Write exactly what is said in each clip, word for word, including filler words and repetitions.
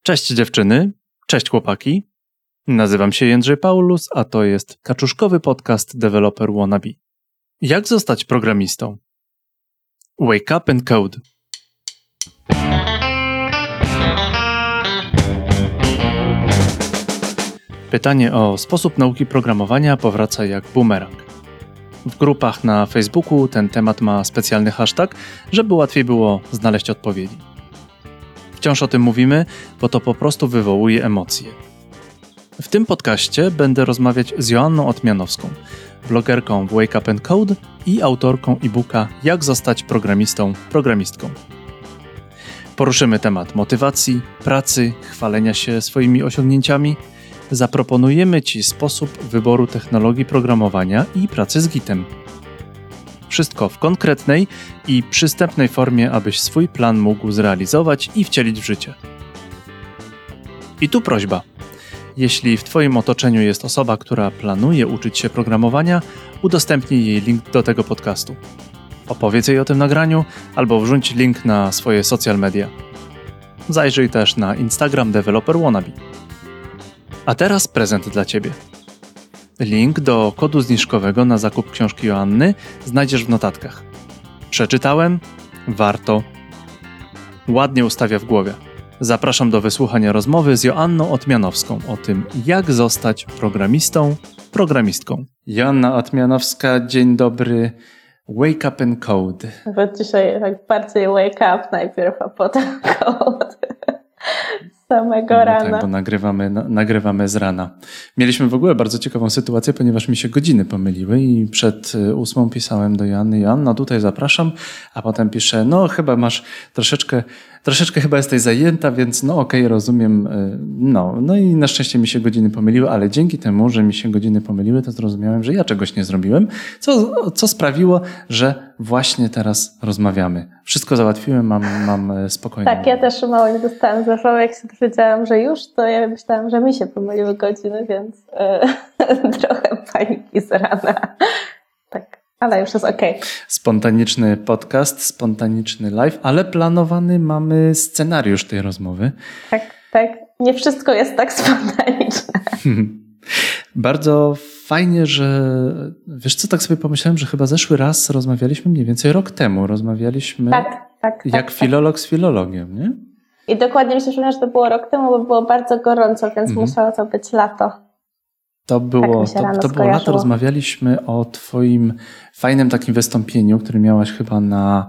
Cześć dziewczyny, cześć chłopaki. Nazywam się Jędrzej Paulus, a to jest kaczuszkowy podcast Developer Wannabe. Jak zostać programistą? Wake up and code. Pytanie o sposób nauki programowania powraca jak bumerang. W grupach na Facebooku ten temat ma specjalny hashtag, żeby łatwiej było znaleźć odpowiedzi. Wciąż o tym mówimy, bo to po prostu wywołuje emocje. W tym podcaście będę rozmawiać z Joanną Otmianowską, blogerką w Wake Up and Code i autorką e-booka Jak zostać programistą, programistką. Poruszymy temat motywacji, pracy, chwalenia się swoimi osiągnięciami. Zaproponujemy Ci sposób wyboru technologii programowania i pracy z gitem. Wszystko w konkretnej i przystępnej formie, abyś swój plan mógł zrealizować i wcielić w życie. I tu prośba. Jeśli w Twoim otoczeniu jest osoba, która planuje uczyć się programowania, udostępnij jej link do tego podcastu. Opowiedz jej o tym nagraniu albo wrzuć link na swoje social media. Zajrzyj też na Instagram Developer Wannabe. A teraz prezent dla Ciebie. Link do kodu zniżkowego na zakup książki Joanny znajdziesz w notatkach. Przeczytałem? Warto. Ładnie ustawia w głowie. Zapraszam do wysłuchania rozmowy z Joanną Otmianowską o tym, jak zostać programistą, programistką. Joanna Otmianowska, dzień dobry. Wake up and code. Bo dzisiaj tak bardziej wake up najpierw, a potem code. Samego no rana. Tak, bo nagrywamy, na, nagrywamy z rana. Mieliśmy w ogóle bardzo ciekawą sytuację, ponieważ mi się godziny pomyliły i przed ósmą pisałem do Joanny, Joanna, tutaj zapraszam, a potem piszę, no chyba masz troszeczkę, troszeczkę chyba jesteś zajęta, więc no okej, okay, rozumiem. No, no i na szczęście mi się godziny pomyliły, ale dzięki temu, że mi się godziny pomyliły, to zrozumiałem, że ja czegoś nie zrobiłem, co, co sprawiło, że właśnie teraz rozmawiamy. Wszystko załatwiłem, mam, mam spokojnie. Tak, ja też mało nie dostałam zachowań, jak się dowiedziałam, że już, to ja myślałam, że mi się pomyliły godziny, więc yy, trochę paniki z rana. Tak, ale już jest okej. Okay. Spontaniczny podcast, spontaniczny live, ale planowany mamy scenariusz tej rozmowy. Tak, tak. Nie wszystko jest tak spontaniczne. Bardzo fajnie, że wiesz co, tak sobie pomyślałem, że chyba zeszły raz rozmawialiśmy mniej więcej rok temu. Rozmawialiśmy tak, tak, jak tak, filolog z filologiem, nie? I dokładnie myślę, że to było rok temu, bo było bardzo gorąco, więc mhm. musiało to być lato. To było, tak to, to było lato, rozmawialiśmy o twoim fajnym takim wystąpieniu, które miałaś chyba na,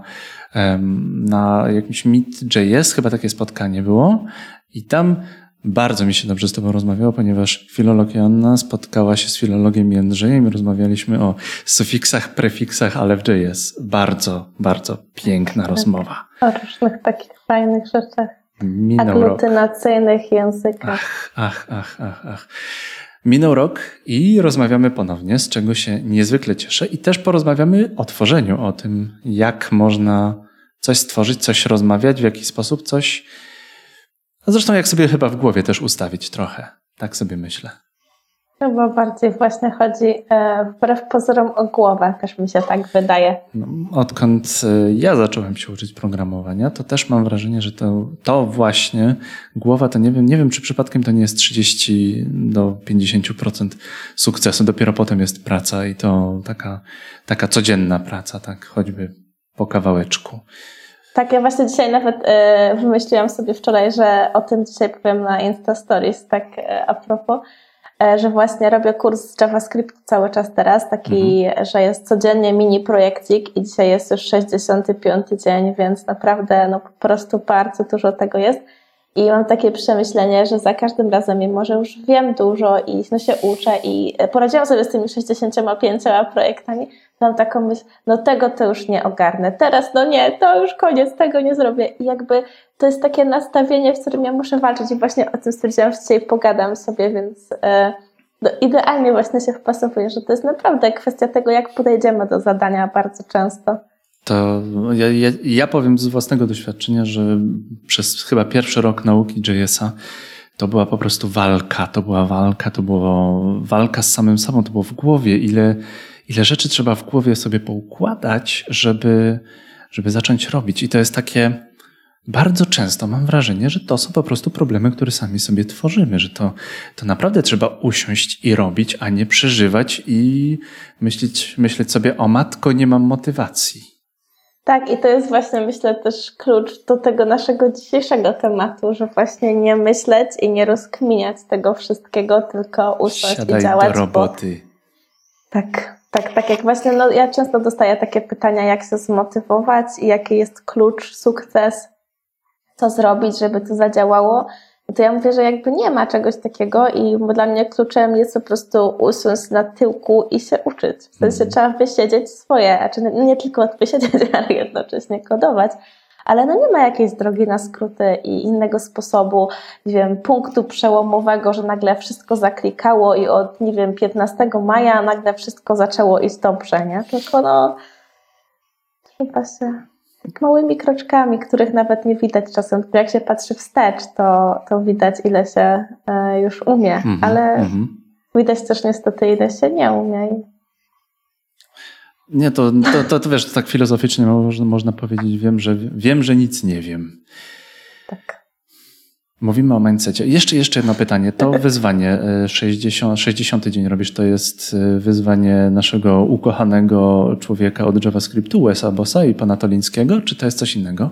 na jakimś Meet.js, chyba takie spotkanie było i tam bardzo mi się dobrze z tobą rozmawiało, ponieważ filolog Joanna spotkała się z filologiem Jędrzejem i rozmawialiśmy o sufiksach, prefiksach, ale w J S. Bardzo, bardzo piękna tak, rozmowa. O różnych takich fajnych rzeczach. Minął aglutynacyjnych rok. Językach. Ach, ach, ach, ach, ach. Minął rok i rozmawiamy ponownie, z czego się niezwykle cieszę. I też porozmawiamy o tworzeniu, o tym, jak można coś stworzyć, coś rozmawiać, w jaki sposób coś... A zresztą jak sobie chyba w głowie też ustawić trochę. Tak sobie myślę. Chyba bardziej właśnie chodzi e, wbrew pozorom o głowę, też mi się tak wydaje. No, odkąd ja zacząłem się uczyć programowania, to też mam wrażenie, że to, to właśnie głowa, to nie wiem, nie wiem, czy przypadkiem to nie jest trzydzieści do pięćdziesięciu procent sukcesu. Dopiero potem jest praca i to taka, taka codzienna praca, tak choćby po kawałeczku. Tak, ja właśnie dzisiaj nawet y, wymyśliłam sobie wczoraj, że o tym dzisiaj powiem na Insta Stories, tak y, a propos, y, że właśnie robię kurs z JavaScript cały czas teraz, taki, mhm. że jest codziennie mini projekcik i dzisiaj jest już sześćdziesiąty piąty dzień, więc naprawdę no po prostu bardzo dużo tego jest. I mam takie przemyślenie, że za każdym razem, mimo że już wiem dużo i no się uczę i poradziłam sobie z tymi sześćdziesięcioma pięcioma projektami, mam taką myśl, no tego to już nie ogarnę, teraz no nie, to już koniec, tego nie zrobię. I jakby to jest takie nastawienie, w którym ja muszę walczyć i właśnie o tym stwierdziłam, że dzisiaj pogadam sobie, więc e, no idealnie właśnie się wpasowuje, że to jest naprawdę kwestia tego, jak podejdziemy do zadania bardzo często. To ja, ja, ja powiem z własnego doświadczenia, że przez chyba pierwszy rok nauki J S-a to była po prostu walka, to była walka, to była walka z samym sobą, to było w głowie, ile, ile rzeczy trzeba w głowie sobie poukładać, żeby, żeby zacząć robić. I to jest takie, bardzo często mam wrażenie, że to są po prostu problemy, które sami sobie tworzymy, że to, to naprawdę trzeba usiąść i robić, a nie przeżywać i myśleć, myśleć sobie, o matko, nie mam motywacji. Tak, i to jest właśnie, myślę, też klucz do tego naszego dzisiejszego tematu, że właśnie nie myśleć i nie rozkminiać tego wszystkiego, tylko usiąść Siadaj i działać. do roboty. Bo... Tak, tak, tak jak właśnie, no ja często dostaję takie pytania, jak się zmotywować i jaki jest klucz, sukces, co zrobić, żeby to zadziałało. To ja mówię, że jakby nie ma czegoś takiego i dla mnie kluczem jest po prostu usiąść na tyłku i się uczyć. W sensie mm. trzeba wysiedzieć swoje, znaczy nie tylko wysiedzieć, ale jednocześnie kodować. Ale no nie ma jakiejś drogi na skróty i innego sposobu, nie wiem, punktu przełomowego, że nagle wszystko zaklikało i od, nie wiem, piętnastego maja nagle wszystko zaczęło iść dobrze, nie? Tylko no, trzeba się tak małymi kroczkami, których nawet nie widać czasem. Jak się patrzy wstecz, to, to widać, ile się e, już umie, mm-hmm, ale mm-hmm. widać też niestety, ile się nie umie. Nie, to, to, to, to wiesz, tak filozoficznie można, można powiedzieć, wiem że, wiem, że nic nie wiem. Tak. Mówimy o mindsetie. Jeszcze, jeszcze jedno pytanie. To wyzwanie, sześćdziesiąty, sześćdziesiąty dzień robisz, to jest wyzwanie naszego ukochanego człowieka od JavaScriptu, Wesa Bossa i pana Tolińskiego, czy to jest coś innego?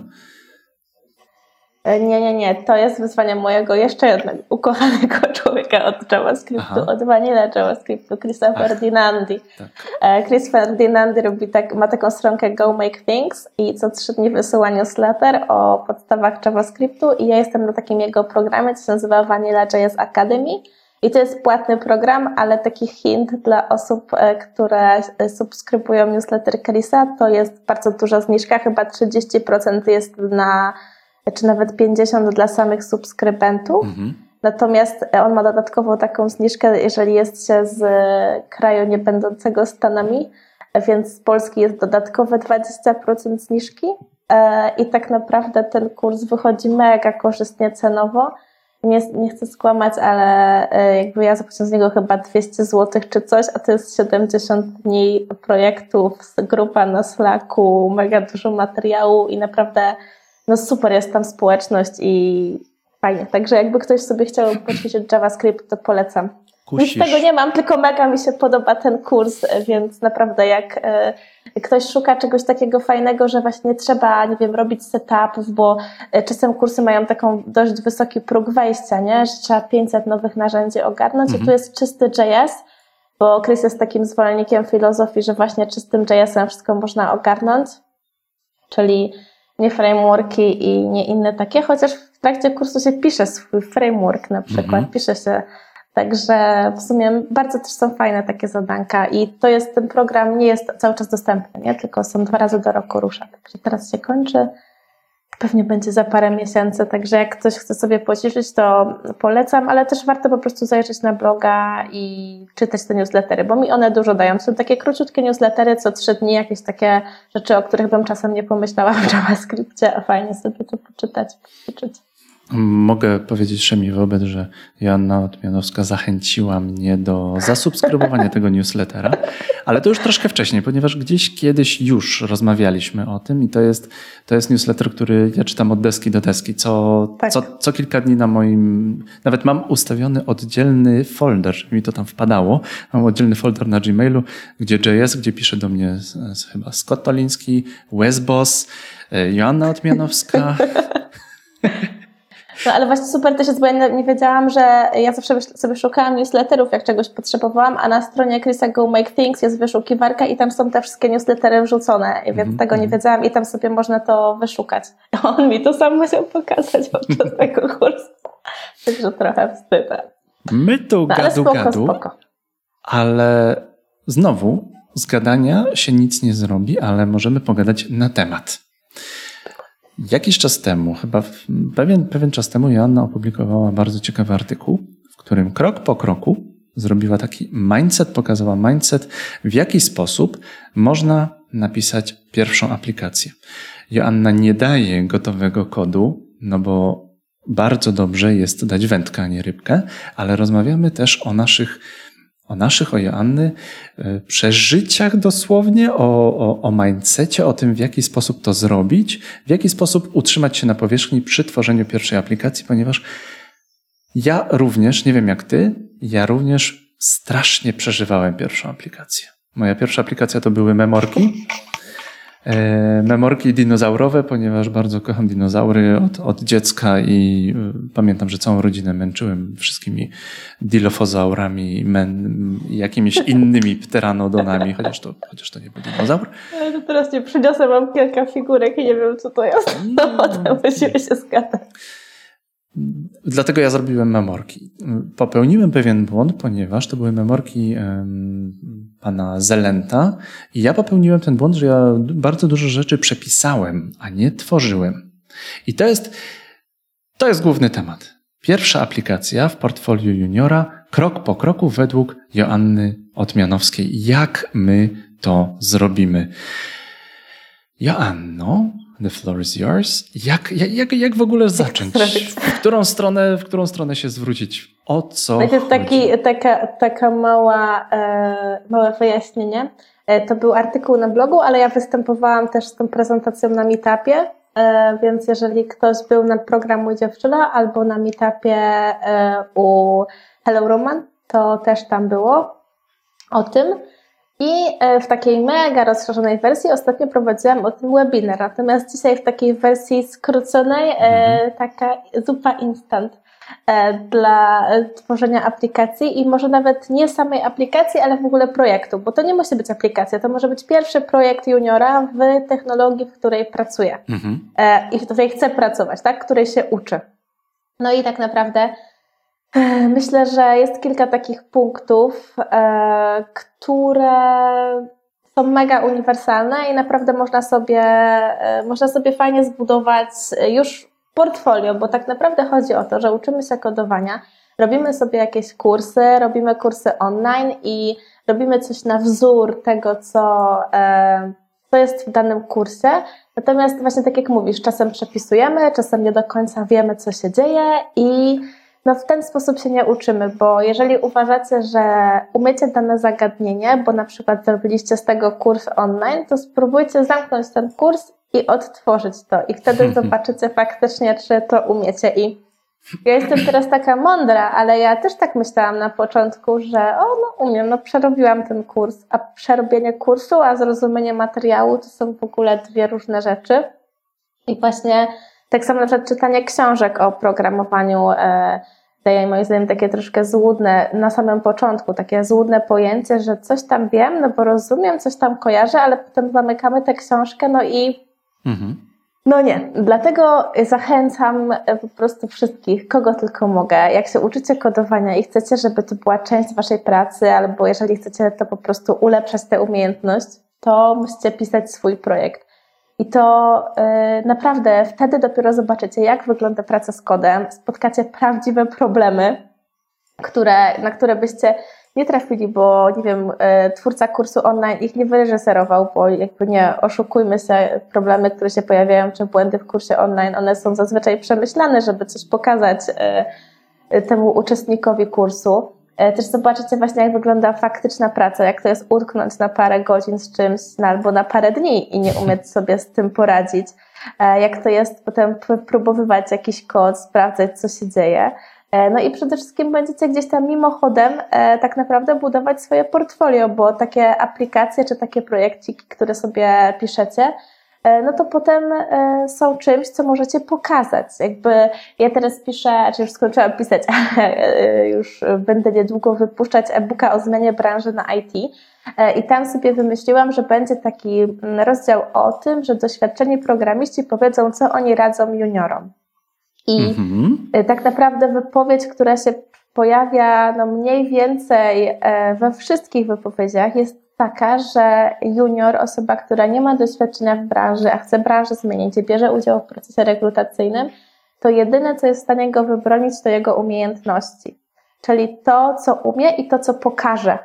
Nie, nie, nie. To jest wyzwanie mojego jeszcze jednego ukochanego człowieka od JavaScriptu, Aha. od Vanilla JavaScriptu, Chrisa Ach, Ferdinandi. Tak. Chris Ferdinandi robi tak, ma taką stronkę Go Make Things i co trzy dni wysyła newsletter o podstawach JavaScriptu i ja jestem na takim jego programie, co się nazywa Vanilla J S Academy. I to jest płatny program, ale taki hint dla osób, które subskrybują newsletter Chrisa, to jest bardzo duża zniżka, chyba trzydzieści procent jest na czy nawet pięćdziesiąt procent dla samych subskrybentów. Mhm. Natomiast on ma dodatkowo taką zniżkę, jeżeli jest się z kraju nie będącego Stanami, więc z Polski jest dodatkowe dwadzieścia procent zniżki i tak naprawdę ten kurs wychodzi mega korzystnie cenowo. Nie, nie chcę skłamać, ale jakby ja zapłaciłam z niego chyba dwieście złotych czy coś, a to jest siedemdziesiąt dni projektów, grupa na Slacku, mega dużo materiału i naprawdę no super jest tam społeczność i fajnie. Także jakby ktoś sobie chciał poćwiczyć JavaScript, to polecam. Kusisz. Nic z tego nie mam, tylko mega mi się podoba ten kurs, więc naprawdę jak y, ktoś szuka czegoś takiego fajnego, że właśnie trzeba, nie wiem, robić setupów, bo czasem kursy mają taką dość wysoki próg wejścia, nie? Że trzeba pięćset nowych narzędzi ogarnąć mhm. i tu jest czysty J S, bo Chris jest takim zwolennikiem filozofii, że właśnie czystym J S-em wszystko można ogarnąć, czyli nie frameworki i nie inne takie, chociaż w trakcie kursu się pisze swój framework na przykład, mhm. pisze się, także w sumie bardzo też są fajne takie zadanka i to jest, ten program nie jest cały czas dostępny, nie? Tylko są dwa razy do roku rusza, także teraz się kończy, pewnie będzie za parę miesięcy, także jak ktoś chce sobie poćwiczyć, to polecam, ale też warto po prostu zajrzeć na bloga i czytać te newslettery, bo mi one dużo dają. Są takie króciutkie newslettery, co trzy dni, jakieś takie rzeczy, o których bym czasem nie pomyślała w JavaScriptie, a fajnie sobie to poczytać, poćwiczyć. Mogę powiedzieć Szemi wobec, że Joanna Otmianowska zachęciła mnie do zasubskrybowania tego newslettera, ale to już troszkę wcześniej, ponieważ gdzieś kiedyś już rozmawialiśmy o tym i to jest, to jest newsletter, który ja czytam od deski do deski. Co, tak. co, co kilka dni na moim, nawet mam ustawiony oddzielny folder, żeby mi to tam wpadało. Mam oddzielny folder na Gmailu, gdzie J S, gdzie pisze do mnie chyba Scott Toliński, Wes Boss, Joanna Otmianowska. No ale właśnie super też jest, bo ja nie wiedziałam, że ja zawsze sobie szukałam newsletterów, jak czegoś potrzebowałam, a na stronie Chrisa Go Make Things jest wyszukiwarka i tam są te wszystkie newslettery wrzucone, więc mm-hmm. tego nie wiedziałam i tam sobie można to wyszukać. On mi to sam musiał pokazać podczas tego kursu, także trochę wstydzę. My tu no, gadu, spoko, gadu, spoko. Ale znowu z gadania się nic nie zrobi, ale możemy pogadać na temat. Jakiś czas temu, chyba pewien, pewien czas temu Joanna opublikowała bardzo ciekawy artykuł, w którym krok po kroku zrobiła taki mindset, pokazała mindset, w jaki sposób można napisać pierwszą aplikację. Joanna nie daje gotowego kodu, no bo bardzo dobrze jest dać wędkę, a nie rybkę, ale rozmawiamy też o naszych, o naszych, o Joanny, przeżyciach dosłownie, o, o, o mindsetie, o tym, w jaki sposób to zrobić, w jaki sposób utrzymać się na powierzchni przy tworzeniu pierwszej aplikacji, ponieważ ja również, nie wiem jak ty, ja również strasznie przeżywałem pierwszą aplikację. Moja pierwsza aplikacja to były memorki. E, memorki dinozaurowe, ponieważ bardzo kocham dinozaury od, od dziecka i y, pamiętam, że całą rodzinę męczyłem wszystkimi dilofozaurami i jakimiś innymi pteranodonami, chociaż to, chociaż to nie był dinozaur. Ale to teraz nie przyniosę, mam kilka figurek i nie wiem, co to jest. No, potem musimy się zgadać. Dlatego ja zrobiłem memorki. Popełniłem pewien błąd, ponieważ to były memorki um, pana Zelenta i ja popełniłem ten błąd, że ja bardzo dużo rzeczy przepisałem, a nie tworzyłem. I to jest, to jest główny temat. Pierwsza aplikacja w portfolio juniora, krok po kroku według Joanny Otmianowskiej. Jak my to zrobimy? Joanno, the floor is yours. Jak, jak, jak w ogóle zacząć? W którą stronę, w którą stronę się zwrócić? O co Najpierw chodzi? taki, taka, taka mała, e, małe wyjaśnienie. E, to był artykuł na blogu, ale ja występowałam też z tą prezentacją na meetupie, e, więc jeżeli ktoś był na programu Dziewczyna albo na meetupie e, u Hello Roman, to też tam było o tym. I w takiej mega rozszerzonej wersji ostatnio prowadziłam o tym webinar, natomiast dzisiaj w takiej wersji skróconej mhm. taka zupa instant dla tworzenia aplikacji i może nawet nie samej aplikacji, ale w ogóle projektu, bo to nie musi być aplikacja, to może być pierwszy projekt juniora w technologii, w której pracuję mhm. i w której chcę pracować, tak, w której się uczę. No i tak naprawdę myślę, że jest kilka takich punktów, e, które są mega uniwersalne i naprawdę można sobie, e, można sobie fajnie zbudować już portfolio, bo tak naprawdę chodzi o to, że uczymy się kodowania, robimy sobie jakieś kursy, robimy kursy online i robimy coś na wzór tego, co, e, co jest w danym kursie. Natomiast właśnie tak jak mówisz, czasem przepisujemy, czasem nie do końca wiemy, co się dzieje i no w ten sposób się nie uczymy, bo jeżeli uważacie, że umiecie dane zagadnienie, bo na przykład zrobiliście z tego kurs online, to spróbujcie zamknąć ten kurs i odtworzyć to i wtedy zobaczycie faktycznie, czy to umiecie. I ja jestem teraz taka mądra, ale ja też tak myślałam na początku, że o, no umiem, no przerobiłam ten kurs, a przerobienie kursu, a zrozumienie materiału to są w ogóle dwie różne rzeczy. I właśnie tak samo na przykład czytanie książek o programowaniu e, daje moim zdaniem takie troszkę złudne na samym początku, takie złudne pojęcie, że coś tam wiem, no bo rozumiem, coś tam kojarzę, ale potem zamykamy tę książkę, no i mhm. no nie. Dlatego zachęcam po prostu wszystkich, kogo tylko mogę, jak się uczycie kodowania i chcecie, żeby to była część waszej pracy, albo jeżeli chcecie to po prostu ulepszać tę umiejętność, to musicie pisać swój projekt. I to y, naprawdę wtedy dopiero zobaczycie, jak wygląda praca z kodem, spotkacie prawdziwe problemy, które, na które byście nie trafili, bo nie wiem, y, twórca kursu online ich nie wyreżyserował, bo jakby nie oszukujmy się, problemy, które się pojawiają, czy błędy w kursie online, one są zazwyczaj przemyślane, żeby coś pokazać y, y, temu uczestnikowi kursu. Też zobaczycie właśnie, jak wygląda faktyczna praca, jak to jest utknąć na parę godzin z czymś, no, albo na parę dni i nie umieć sobie z tym poradzić. Jak to jest potem próbowywać jakiś kod, sprawdzać, co się dzieje. No i przede wszystkim będziecie gdzieś tam mimochodem tak naprawdę budować swoje portfolio, bo takie aplikacje czy takie projekciki, które sobie piszecie, no to potem są czymś, co możecie pokazać. Jakby ja teraz piszę, czy już skończyłam pisać, ale już będę niedługo wypuszczać e-booka o zmianie branży na I T i tam sobie wymyśliłam, że będzie taki rozdział o tym, że doświadczeni programiści powiedzą, co oni radzą juniorom. I mhm. tak naprawdę wypowiedź, która się pojawia no mniej więcej we wszystkich wypowiedziach jest taka, że junior, osoba, która nie ma doświadczenia w branży, a chce branżę zmienić i bierze udział w procesie rekrutacyjnym, to jedyne, co jest w stanie go wybronić, to jego umiejętności. Czyli to, co umie i to, co pokaże.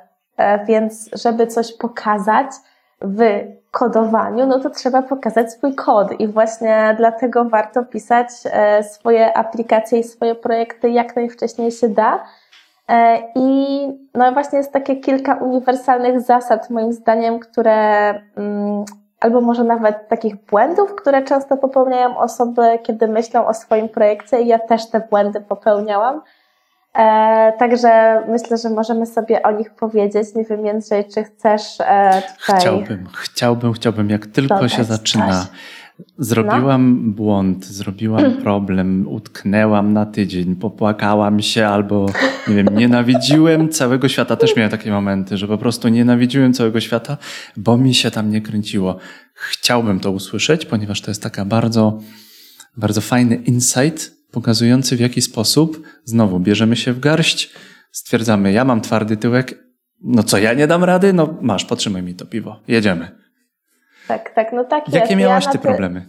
Więc żeby coś pokazać w kodowaniu, no to trzeba pokazać swój kod i właśnie dlatego warto pisać swoje aplikacje i swoje projekty jak najwcześniej się da, I no właśnie jest takie kilka uniwersalnych zasad moim zdaniem, które albo może nawet takich błędów, które często popełniają osoby, kiedy myślą o swoim projekcie i ja też te błędy popełniałam. E, także myślę, że możemy sobie o nich powiedzieć. Nie wiem, Jędrzej, czy chcesz e, tutaj... Chciałbym, chciałbym, chciałbym. Jak tylko Dodać się zaczyna, coś. zrobiłam no. błąd, zrobiłam problem, utknęłam na tydzień, popłakałam się albo, nie wiem, nienawidziłem całego świata. Też miałem takie momenty, że po prostu nienawidziłem całego świata, bo mi się tam nie kręciło. Chciałbym to usłyszeć, ponieważ to jest taka bardzo, bardzo fajny insight, pokazujący w jaki sposób znowu bierzemy się w garść, stwierdzamy, ja mam twardy tyłek, no co, ja nie dam rady? No masz, potrzymaj mi to piwo, jedziemy. Tak, tak, no tak jest. Jakie miałaś ja ty ty... problemy?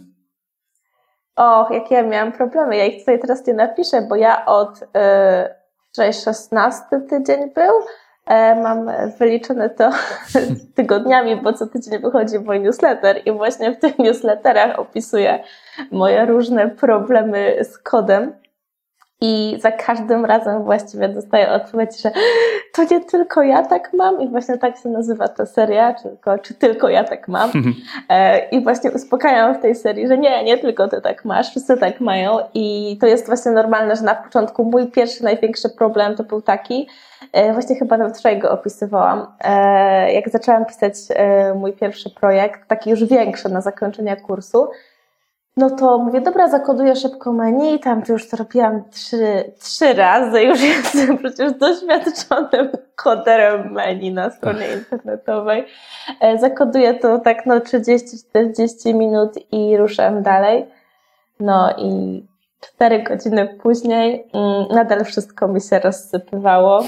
Och, jakie ja miałam problemy. Ja ich tutaj teraz nie napiszę, bo ja od yy, szesnasty tydzień był, e, mam wyliczone to tygodniami, bo co tydzień wychodzi mój newsletter i właśnie w tych newsletterach opisuję moje różne problemy z kodem. I za każdym razem właściwie dostaję odpowiedź, że to nie tylko ja tak mam i właśnie tak się nazywa ta seria, czy tylko, czy tylko ja tak mam. E, I właśnie uspokajam w tej serii, że nie, nie tylko ty tak masz, wszyscy tak mają i to jest właśnie normalne, że na początku mój pierwszy, największy problem to był taki, e, właśnie chyba nawet wczoraj go opisywałam, e, jak zaczęłam pisać e, mój pierwszy projekt, taki już większy na zakończenie kursu, no to mówię, dobra, zakoduję szybko menu, tam to już to robiłam trzy, trzy razy, już jestem przecież doświadczonym koderem menu na stronie internetowej. E, zakoduję to tak no trzydzieści czterdzieści minut i ruszam dalej. No i cztery godziny później mm, nadal wszystko mi się rozsypywało.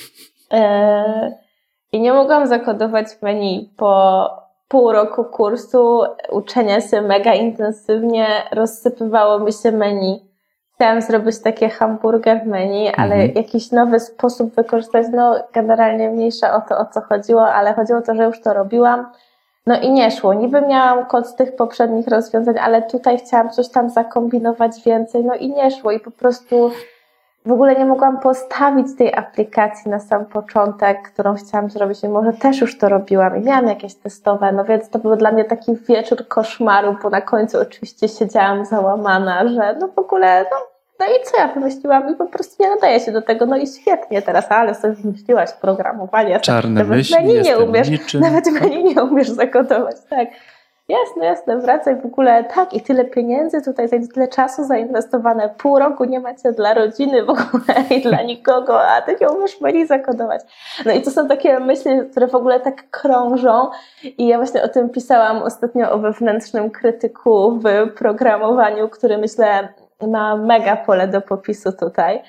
E, I nie mogłam zakodować menu po pół roku kursu, uczenia się mega intensywnie, rozsypywało mi się menu. Chciałam zrobić takie hamburger menu, ale mhm. jakiś nowy sposób wykorzystać, no generalnie mniejsza o to, o co chodziło, ale chodziło o to, że już to robiłam. No i nie szło. Niby miałam kod z tych poprzednich rozwiązań, ale tutaj chciałam coś tam zakombinować więcej, no i nie szło i po prostu w ogóle nie mogłam postawić tej aplikacji na sam początek, którą chciałam zrobić i może też już to robiłam i miałam jakieś testowe, no więc to był dla mnie taki wieczór koszmaru, bo na końcu oczywiście siedziałam załamana, że no w ogóle, no, no i co ja wymyśliłam i po prostu nie nadaje się do tego, no i świetnie teraz, ale sobie wymyśliłaś programowanie. Czarne nawet myśli, menu nie umiesz, niczym. Nawet menu nie umiesz zakodować, tak. Jasne, jasne, wracaj w ogóle, tak i tyle pieniędzy tutaj, tyle czasu zainwestowane, pół roku nie macie dla rodziny w ogóle i dla nikogo, a ty nie umiesz menu zakodować. No i to są takie myśli, które w ogóle tak krążą i ja właśnie o tym pisałam ostatnio o wewnętrznym krytyku w programowaniu, który myślę ma mega pole do popisu tutaj.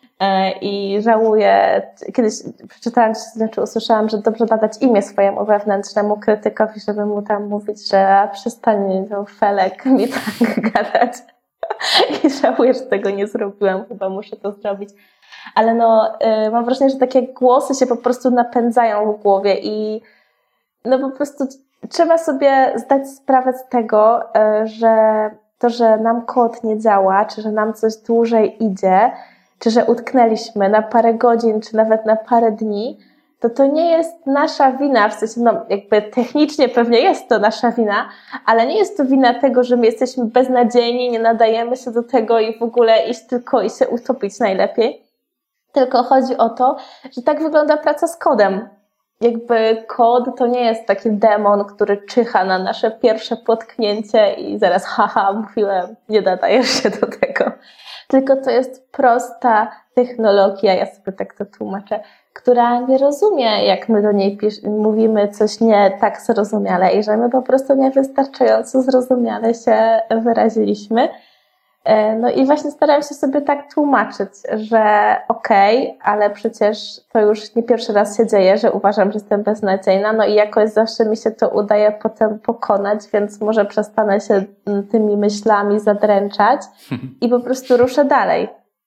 I żałuję, kiedyś przeczytałam, znaczy usłyszałam, że dobrze nadać imię swojemu wewnętrznemu krytykowi, żeby mu tam mówić, że przestań no, Felek mi tak gadać. I żałuję, że tego nie zrobiłam, chyba muszę to zrobić. Ale no, y, mam wrażenie, że takie głosy się po prostu napędzają w głowie i no po prostu trzeba sobie zdać sprawę z tego, y, że to, że nam kod nie działa, czy że nam coś dłużej idzie, czy że utknęliśmy na parę godzin, czy nawet na parę dni, to to nie jest nasza wina, w sensie, no jakby technicznie pewnie jest to nasza wina, ale nie jest to wina tego, że my jesteśmy beznadziejni, nie nadajemy się do tego i w ogóle iść tylko i się utopić najlepiej. Tylko chodzi o to, że tak wygląda praca z kodem. Jakby kod to nie jest taki demon, który czyha na nasze pierwsze potknięcie i zaraz haha, mówiłem, nie nadajesz się do tego. Tylko to jest prosta technologia, ja sobie tak to tłumaczę, która nie rozumie, jak my do niej pisz- mówimy coś nie tak zrozumiale i że my po prostu niewystarczająco zrozumiale się wyraziliśmy. No i właśnie staram się sobie tak tłumaczyć, że okej, okay, ale przecież to już nie pierwszy raz się dzieje, że uważam, że jestem beznadziejna, no i jakoś zawsze mi się to udaje potem pokonać, więc może przestanę się tymi myślami zadręczać i po prostu ruszę dalej.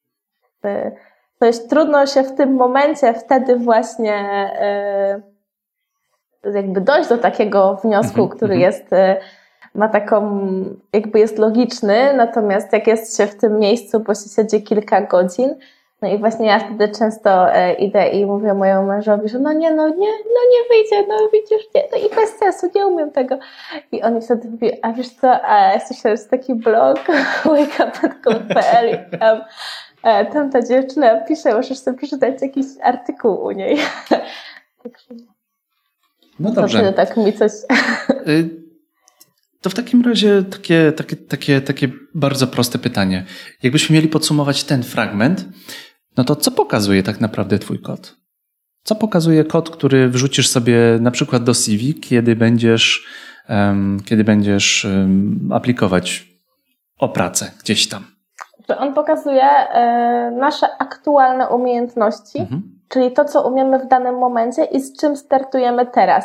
To jest trudno się w tym momencie wtedy właśnie jakby dojść do takiego wniosku, który jest ma taką, jakby jest logiczny, natomiast jak jest się w tym miejscu, bo się siedzi kilka godzin, No i właśnie ja wtedy często e, idę i mówię mojemu mężowi, że no nie, no nie, no nie wyjdzie, no widzisz, nie, no i bez sensu, nie umiem tego. I on mi wtedy mówi, a wiesz co, a jest taki blog wake up dot com kropka p l i tam, e, tam ta dziewczyna pisze, możesz sobie przeczytać jakiś artykuł u niej. Także, no dobrze. To tak mi coś... To w takim razie takie, takie, takie, takie bardzo proste pytanie. Jakbyśmy mieli podsumować ten fragment, no to co pokazuje tak naprawdę twój kod? Co pokazuje kod, który wrzucisz sobie na przykład do C V, kiedy będziesz, um, kiedy będziesz um, aplikować o pracę gdzieś tam? On pokazuje e, nasze aktualne umiejętności, mhm. czyli to, co umiemy w danym momencie i z czym startujemy teraz.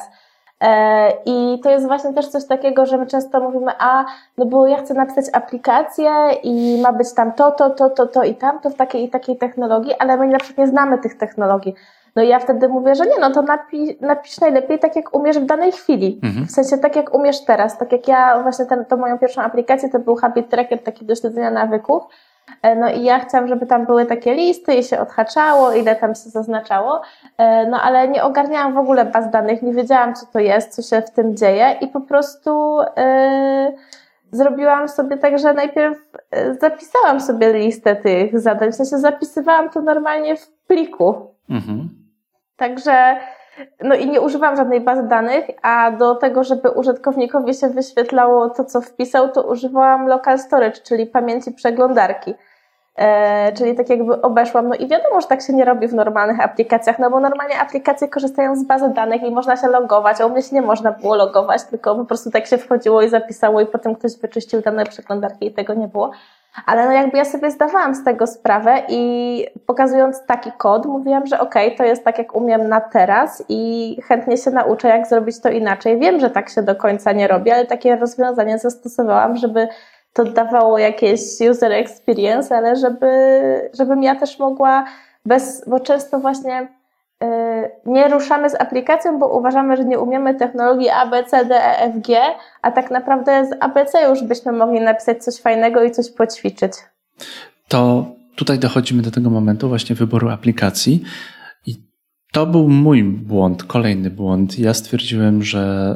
I to jest właśnie też coś takiego, że my często mówimy, a no bo ja chcę napisać aplikację i ma być tam to, to, to, to, to i tamto w takiej i takiej technologii, ale my na przykład nie znamy tych technologii. No i ja wtedy mówię, że nie, no to napisz, napisz najlepiej tak, jak umiesz w danej chwili. Mhm. W sensie tak, jak umiesz teraz. Tak jak ja właśnie ten, tą moją pierwszą aplikację, to był habit tracker taki do śledzenia nawyków. No i ja chciałam, żeby tam były takie listy i się odhaczało, ile tam się zaznaczało, no ale nie ogarniałam w ogóle baz danych, nie wiedziałam, co to jest, co się w tym dzieje i po prostu yy, zrobiłam sobie tak, że najpierw zapisałam sobie listę tych zadań, w sensie zapisywałam to normalnie w pliku. Mhm. Także no i nie używam żadnej bazy danych, a do tego, żeby użytkownikowi się wyświetlało to, co wpisał, to używałam local storage, czyli pamięci przeglądarki. E, czyli tak jakby obeszłam. No i wiadomo, że tak się nie robi w normalnych aplikacjach, no bo normalnie aplikacje korzystają z bazy danych i można się logować, a u mnie się nie można było logować, tylko po prostu tak się wchodziło i zapisało i potem ktoś wyczyścił dane przeglądarki i tego nie było. Ale no jakby ja sobie zdawałam z tego sprawę i pokazując taki kod, mówiłam, że okej, okay, to jest tak, jak umiem na teraz i chętnie się nauczę, jak zrobić to inaczej. Wiem, że tak się do końca nie robi, ale takie rozwiązanie zastosowałam, żeby to dawało jakieś user experience, ale żeby, żebym ja też mogła bez, bo często właśnie yy, nie ruszamy z aplikacją, bo uważamy, że nie umiemy technologii A, B, C, D, E, F, G, a tak naprawdę z A B C już byśmy mogli napisać coś fajnego i coś poćwiczyć. To tutaj dochodzimy do tego momentu właśnie wyboru aplikacji i to był mój błąd, kolejny błąd. Ja stwierdziłem, że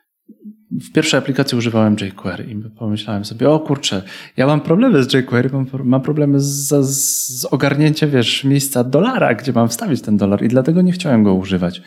w pierwszej aplikacji używałem jQuery i pomyślałem sobie, o kurczę, ja mam problemy z jQuery, mam, mam problemy z, z ogarnięciem, wiesz, miejsca dolara, gdzie mam wstawić ten dolar i dlatego nie chciałem go używać.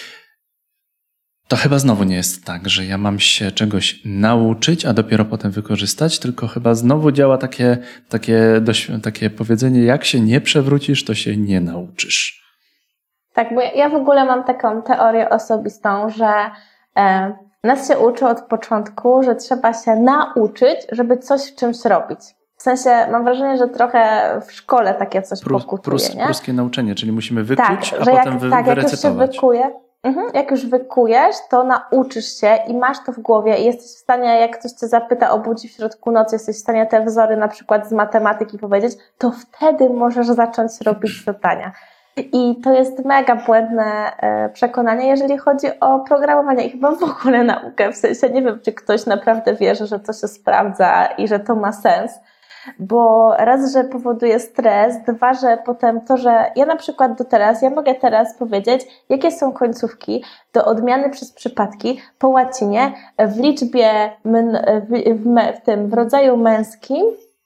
To chyba znowu nie jest tak, że ja mam się czegoś nauczyć, a dopiero potem wykorzystać, tylko chyba znowu działa takie, takie, takie powiedzenie, jak się nie przewrócisz, to się nie nauczysz. Tak, bo ja w ogóle mam taką teorię osobistą, że e, nas się uczy od początku, że trzeba się nauczyć, żeby coś w czymś robić. W sensie mam wrażenie, że trochę w szkole takie coś Prus, pokutuje, prus, nie? Pruskie nauczenie, czyli musimy wykuć, tak, a że potem jak, wy, tak, wyrecytować. Jak już się wykuje, mhm, jak już wykujesz, to nauczysz się i masz to w głowie i jesteś w stanie, jak ktoś cię zapyta, obudzi w środku nocy, jesteś w stanie te wzory na przykład z matematyki powiedzieć, to wtedy możesz zacząć robić zadania. I to jest mega błędne przekonanie, jeżeli chodzi o programowanie i chyba w ogóle naukę. W sensie nie wiem, czy ktoś naprawdę wierzy, że to się sprawdza i że to ma sens. Bo raz, że powoduje stres, dwa, że potem to, że ja na przykład do teraz, ja mogę teraz powiedzieć, jakie są końcówki do odmiany przez przypadki po łacinie w liczbie, w, w, w tym, w rodzaju męskim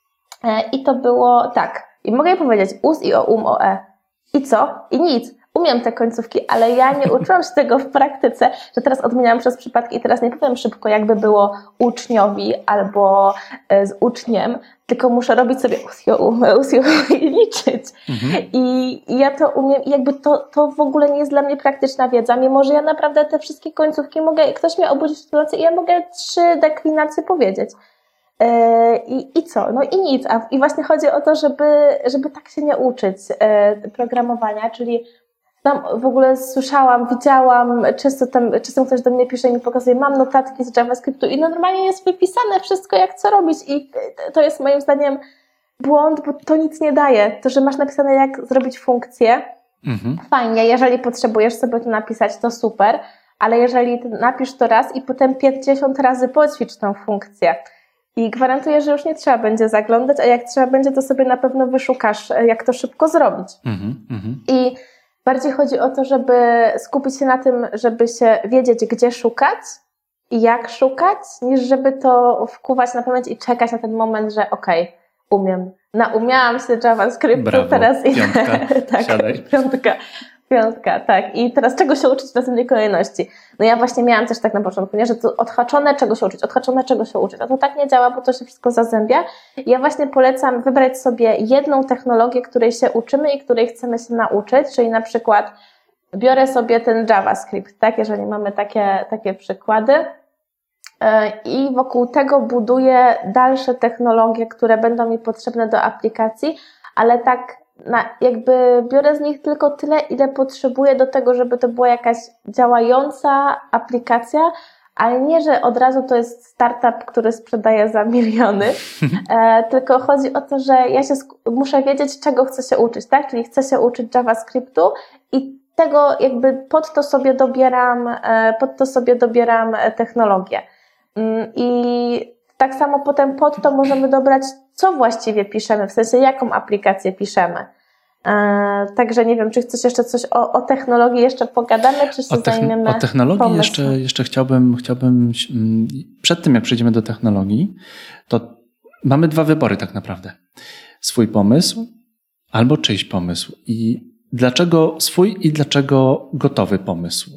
i to było tak. I mogę powiedzieć us i o um o e. I co? I nic. Umiem te końcówki, ale ja nie uczyłam się tego w praktyce, że teraz odmieniam przez przypadki i teraz nie powiem szybko, jakby było uczniowi albo z uczniem, tylko muszę robić sobie usio, ume, usio i liczyć. Mhm. I ja to umiem i jakby to, to w ogóle nie jest dla mnie praktyczna wiedza, mimo że ja naprawdę te wszystkie końcówki mogę, ktoś mnie obudzić w sytuacji i ja mogę trzy deklinacje powiedzieć. I, I co? No i nic. A, I właśnie chodzi o to, żeby, żeby tak się nie uczyć programowania, czyli tam w ogóle słyszałam, widziałam, często tam, czasem ktoś do mnie pisze i mi pokazuje, mam notatki z JavaScriptu i normalnie jest wypisane wszystko, jak co robić i to jest moim zdaniem błąd, bo to nic nie daje. To, że masz napisane, jak zrobić funkcję, mhm. fajnie, jeżeli potrzebujesz sobie to napisać, to super, ale jeżeli napisz to raz i potem pięćdziesiąt razy poćwicz tę funkcję. I gwarantuję, że już nie trzeba będzie zaglądać, a jak trzeba będzie, to sobie na pewno wyszukasz, jak to szybko zrobić. Mhm, mhm. I bardziej chodzi o to, żeby skupić się na tym, żeby się wiedzieć, gdzie szukać i jak szukać, niż żeby to wkuwać na pamięć i czekać na ten moment, że okej, okay, umiem. Naumiałam się JavaScriptu, brawo, teraz piątka, i tak, siadaj. piątka. Piątka, tak. I teraz czego się uczyć w następnej kolejności? No ja właśnie miałam też tak na początku, nie? Że to odhaczone czego się uczyć, odhaczone czego się uczyć. A to tak nie działa, bo to się wszystko zazębia. I ja właśnie polecam wybrać sobie jedną technologię, której się uczymy i której chcemy się nauczyć, czyli na przykład biorę sobie ten JavaScript, tak? Jeżeli mamy takie, takie przykłady i wokół tego buduję dalsze technologie, które będą mi potrzebne do aplikacji, ale tak Na, jakby biorę z nich tylko tyle, ile potrzebuję do tego, żeby to była jakaś działająca aplikacja, ale nie, że od razu to jest startup, który sprzedaje za miliony, e, tylko chodzi o to, że ja się muszę wiedzieć, czego chcę się uczyć, tak? Czyli chcę się uczyć JavaScriptu i tego jakby pod to sobie dobieram, e, pod to sobie dobieram technologię. I tak samo potem pod to możemy dobrać, co właściwie piszemy, w sensie jaką aplikację piszemy. Eee, także nie wiem, czy chcesz jeszcze coś o, o technologii jeszcze pogadamy, czy się o techn- zajmiemy O technologii jeszcze, jeszcze chciałbym, chciałbym, przed tym jak przejdziemy do technologii, to mamy dwa wybory tak naprawdę. Swój pomysł albo czyjś pomysł. I dlaczego swój i dlaczego gotowy pomysł?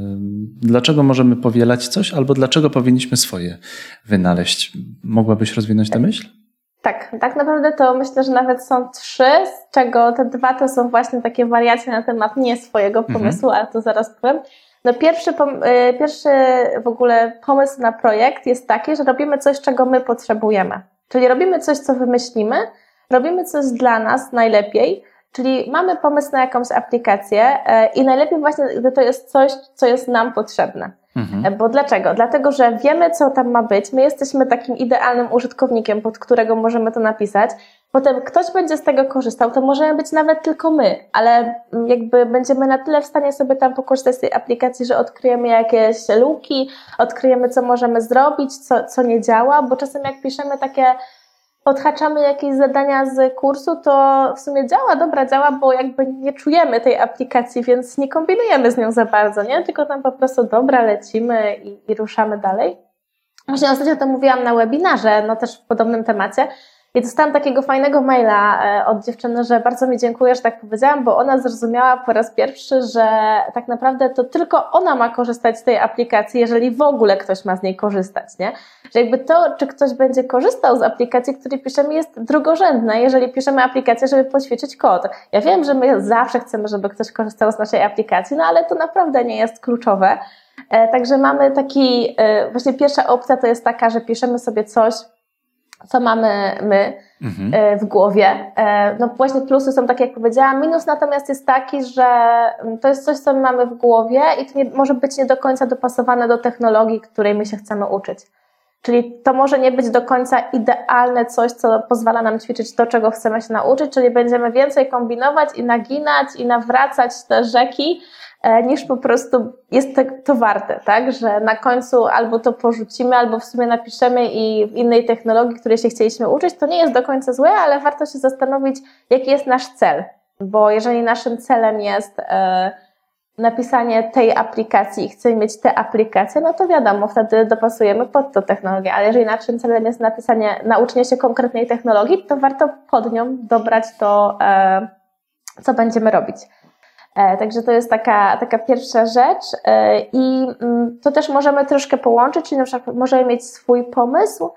Dlaczego możemy powielać coś, albo dlaczego powinniśmy swoje wynaleźć? Mogłabyś rozwinąć tę myśl? Tak, tak naprawdę to myślę, że nawet są trzy, z czego te dwa to są właśnie takie wariacje na temat nie swojego pomysłu, mhm. ale to zaraz powiem. No pierwszy, pierwszy w ogóle pomysł na projekt jest taki, że robimy coś, czego my potrzebujemy. Czyli robimy coś, co wymyślimy, robimy coś dla nas najlepiej, czyli mamy pomysł na jakąś aplikację i najlepiej właśnie, gdy to jest coś, co jest nam potrzebne. Mhm. Bo dlaczego? Dlatego, że wiemy, co tam ma być, my jesteśmy takim idealnym użytkownikiem, pod którego możemy to napisać, potem ktoś będzie z tego korzystał, to możemy być nawet tylko my, ale jakby będziemy na tyle w stanie sobie tam pokorzystać z tej aplikacji, że odkryjemy jakieś luki, odkryjemy, co możemy zrobić, co, co nie działa, bo czasem jak piszemy takie odhaczamy jakieś zadania z kursu, to w sumie działa, dobra, działa, bo jakby nie czujemy tej aplikacji, więc nie kombinujemy z nią za bardzo, nie? Tylko tam po prostu dobra, lecimy i, i ruszamy dalej. Właśnie ostatnio to mówiłam na webinarze, no też w podobnym temacie. I dostałam takiego fajnego maila od dziewczyny, że bardzo mi dziękuję, że tak powiedziałam, bo ona zrozumiała po raz pierwszy, że tak naprawdę to tylko ona ma korzystać z tej aplikacji, jeżeli w ogóle ktoś ma z niej korzystać, nie? Że jakby to, czy ktoś będzie korzystał z aplikacji, której piszemy, jest drugorzędne, jeżeli piszemy aplikację, żeby poćwiczyć kod. Ja wiem, że my zawsze chcemy, żeby ktoś korzystał z naszej aplikacji, no ale to naprawdę nie jest kluczowe. Także mamy taki, właśnie pierwsza opcja to jest taka, że piszemy sobie coś, co mamy my mhm. w głowie. No właśnie plusy są takie, jak powiedziałam. Minus natomiast jest taki, że to jest coś, co my mamy w głowie i to nie, może być nie do końca dopasowane do technologii, której my się chcemy uczyć. Czyli to może nie być do końca idealne coś, co pozwala nam ćwiczyć to, czego chcemy się nauczyć, czyli będziemy więcej kombinować i naginać i nawracać te rzeki, niż po prostu jest to warte, tak? Że na końcu albo to porzucimy, albo w sumie napiszemy i w innej technologii, której się chcieliśmy uczyć, to nie jest do końca złe, ale warto się zastanowić, jaki jest nasz cel, bo jeżeli naszym celem jest e, napisanie tej aplikacji i chcemy mieć tę aplikację, no to wiadomo, wtedy dopasujemy pod to technologię, ale jeżeli naszym celem jest napisanie, nauczenie się konkretnej technologii, to warto pod nią dobrać to, e, co będziemy robić. Także to jest taka, taka pierwsza rzecz i to też możemy troszkę połączyć, czyli na przykład możemy mieć swój pomysł,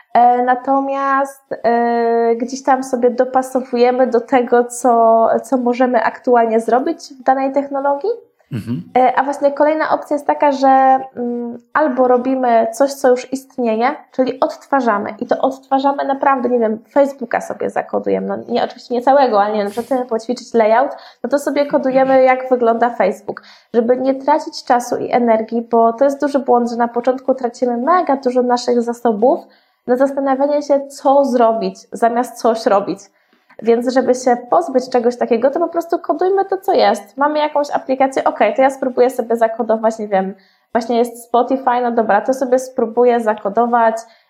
natomiast gdzieś tam sobie dopasowujemy do tego, co, co możemy aktualnie zrobić w danej technologii. Mhm. A właśnie kolejna opcja jest taka, że albo robimy coś, co już istnieje, czyli odtwarzamy i to odtwarzamy naprawdę, nie wiem, Facebooka sobie zakodujemy, no nie, oczywiście nie całego, ale nie wiem, że chcemy poćwiczyć layout, no to sobie kodujemy, jak wygląda Facebook, żeby nie tracić czasu i energii, bo to jest duży błąd, że na początku tracimy mega dużo naszych zasobów na zastanawianie się, co zrobić, zamiast coś robić. Więc żeby się pozbyć czegoś takiego, to po prostu kodujmy to, co jest. Mamy jakąś aplikację, ok, to ja spróbuję sobie zakodować, nie wiem, właśnie jest Spotify, no dobra, to sobie spróbuję zakodować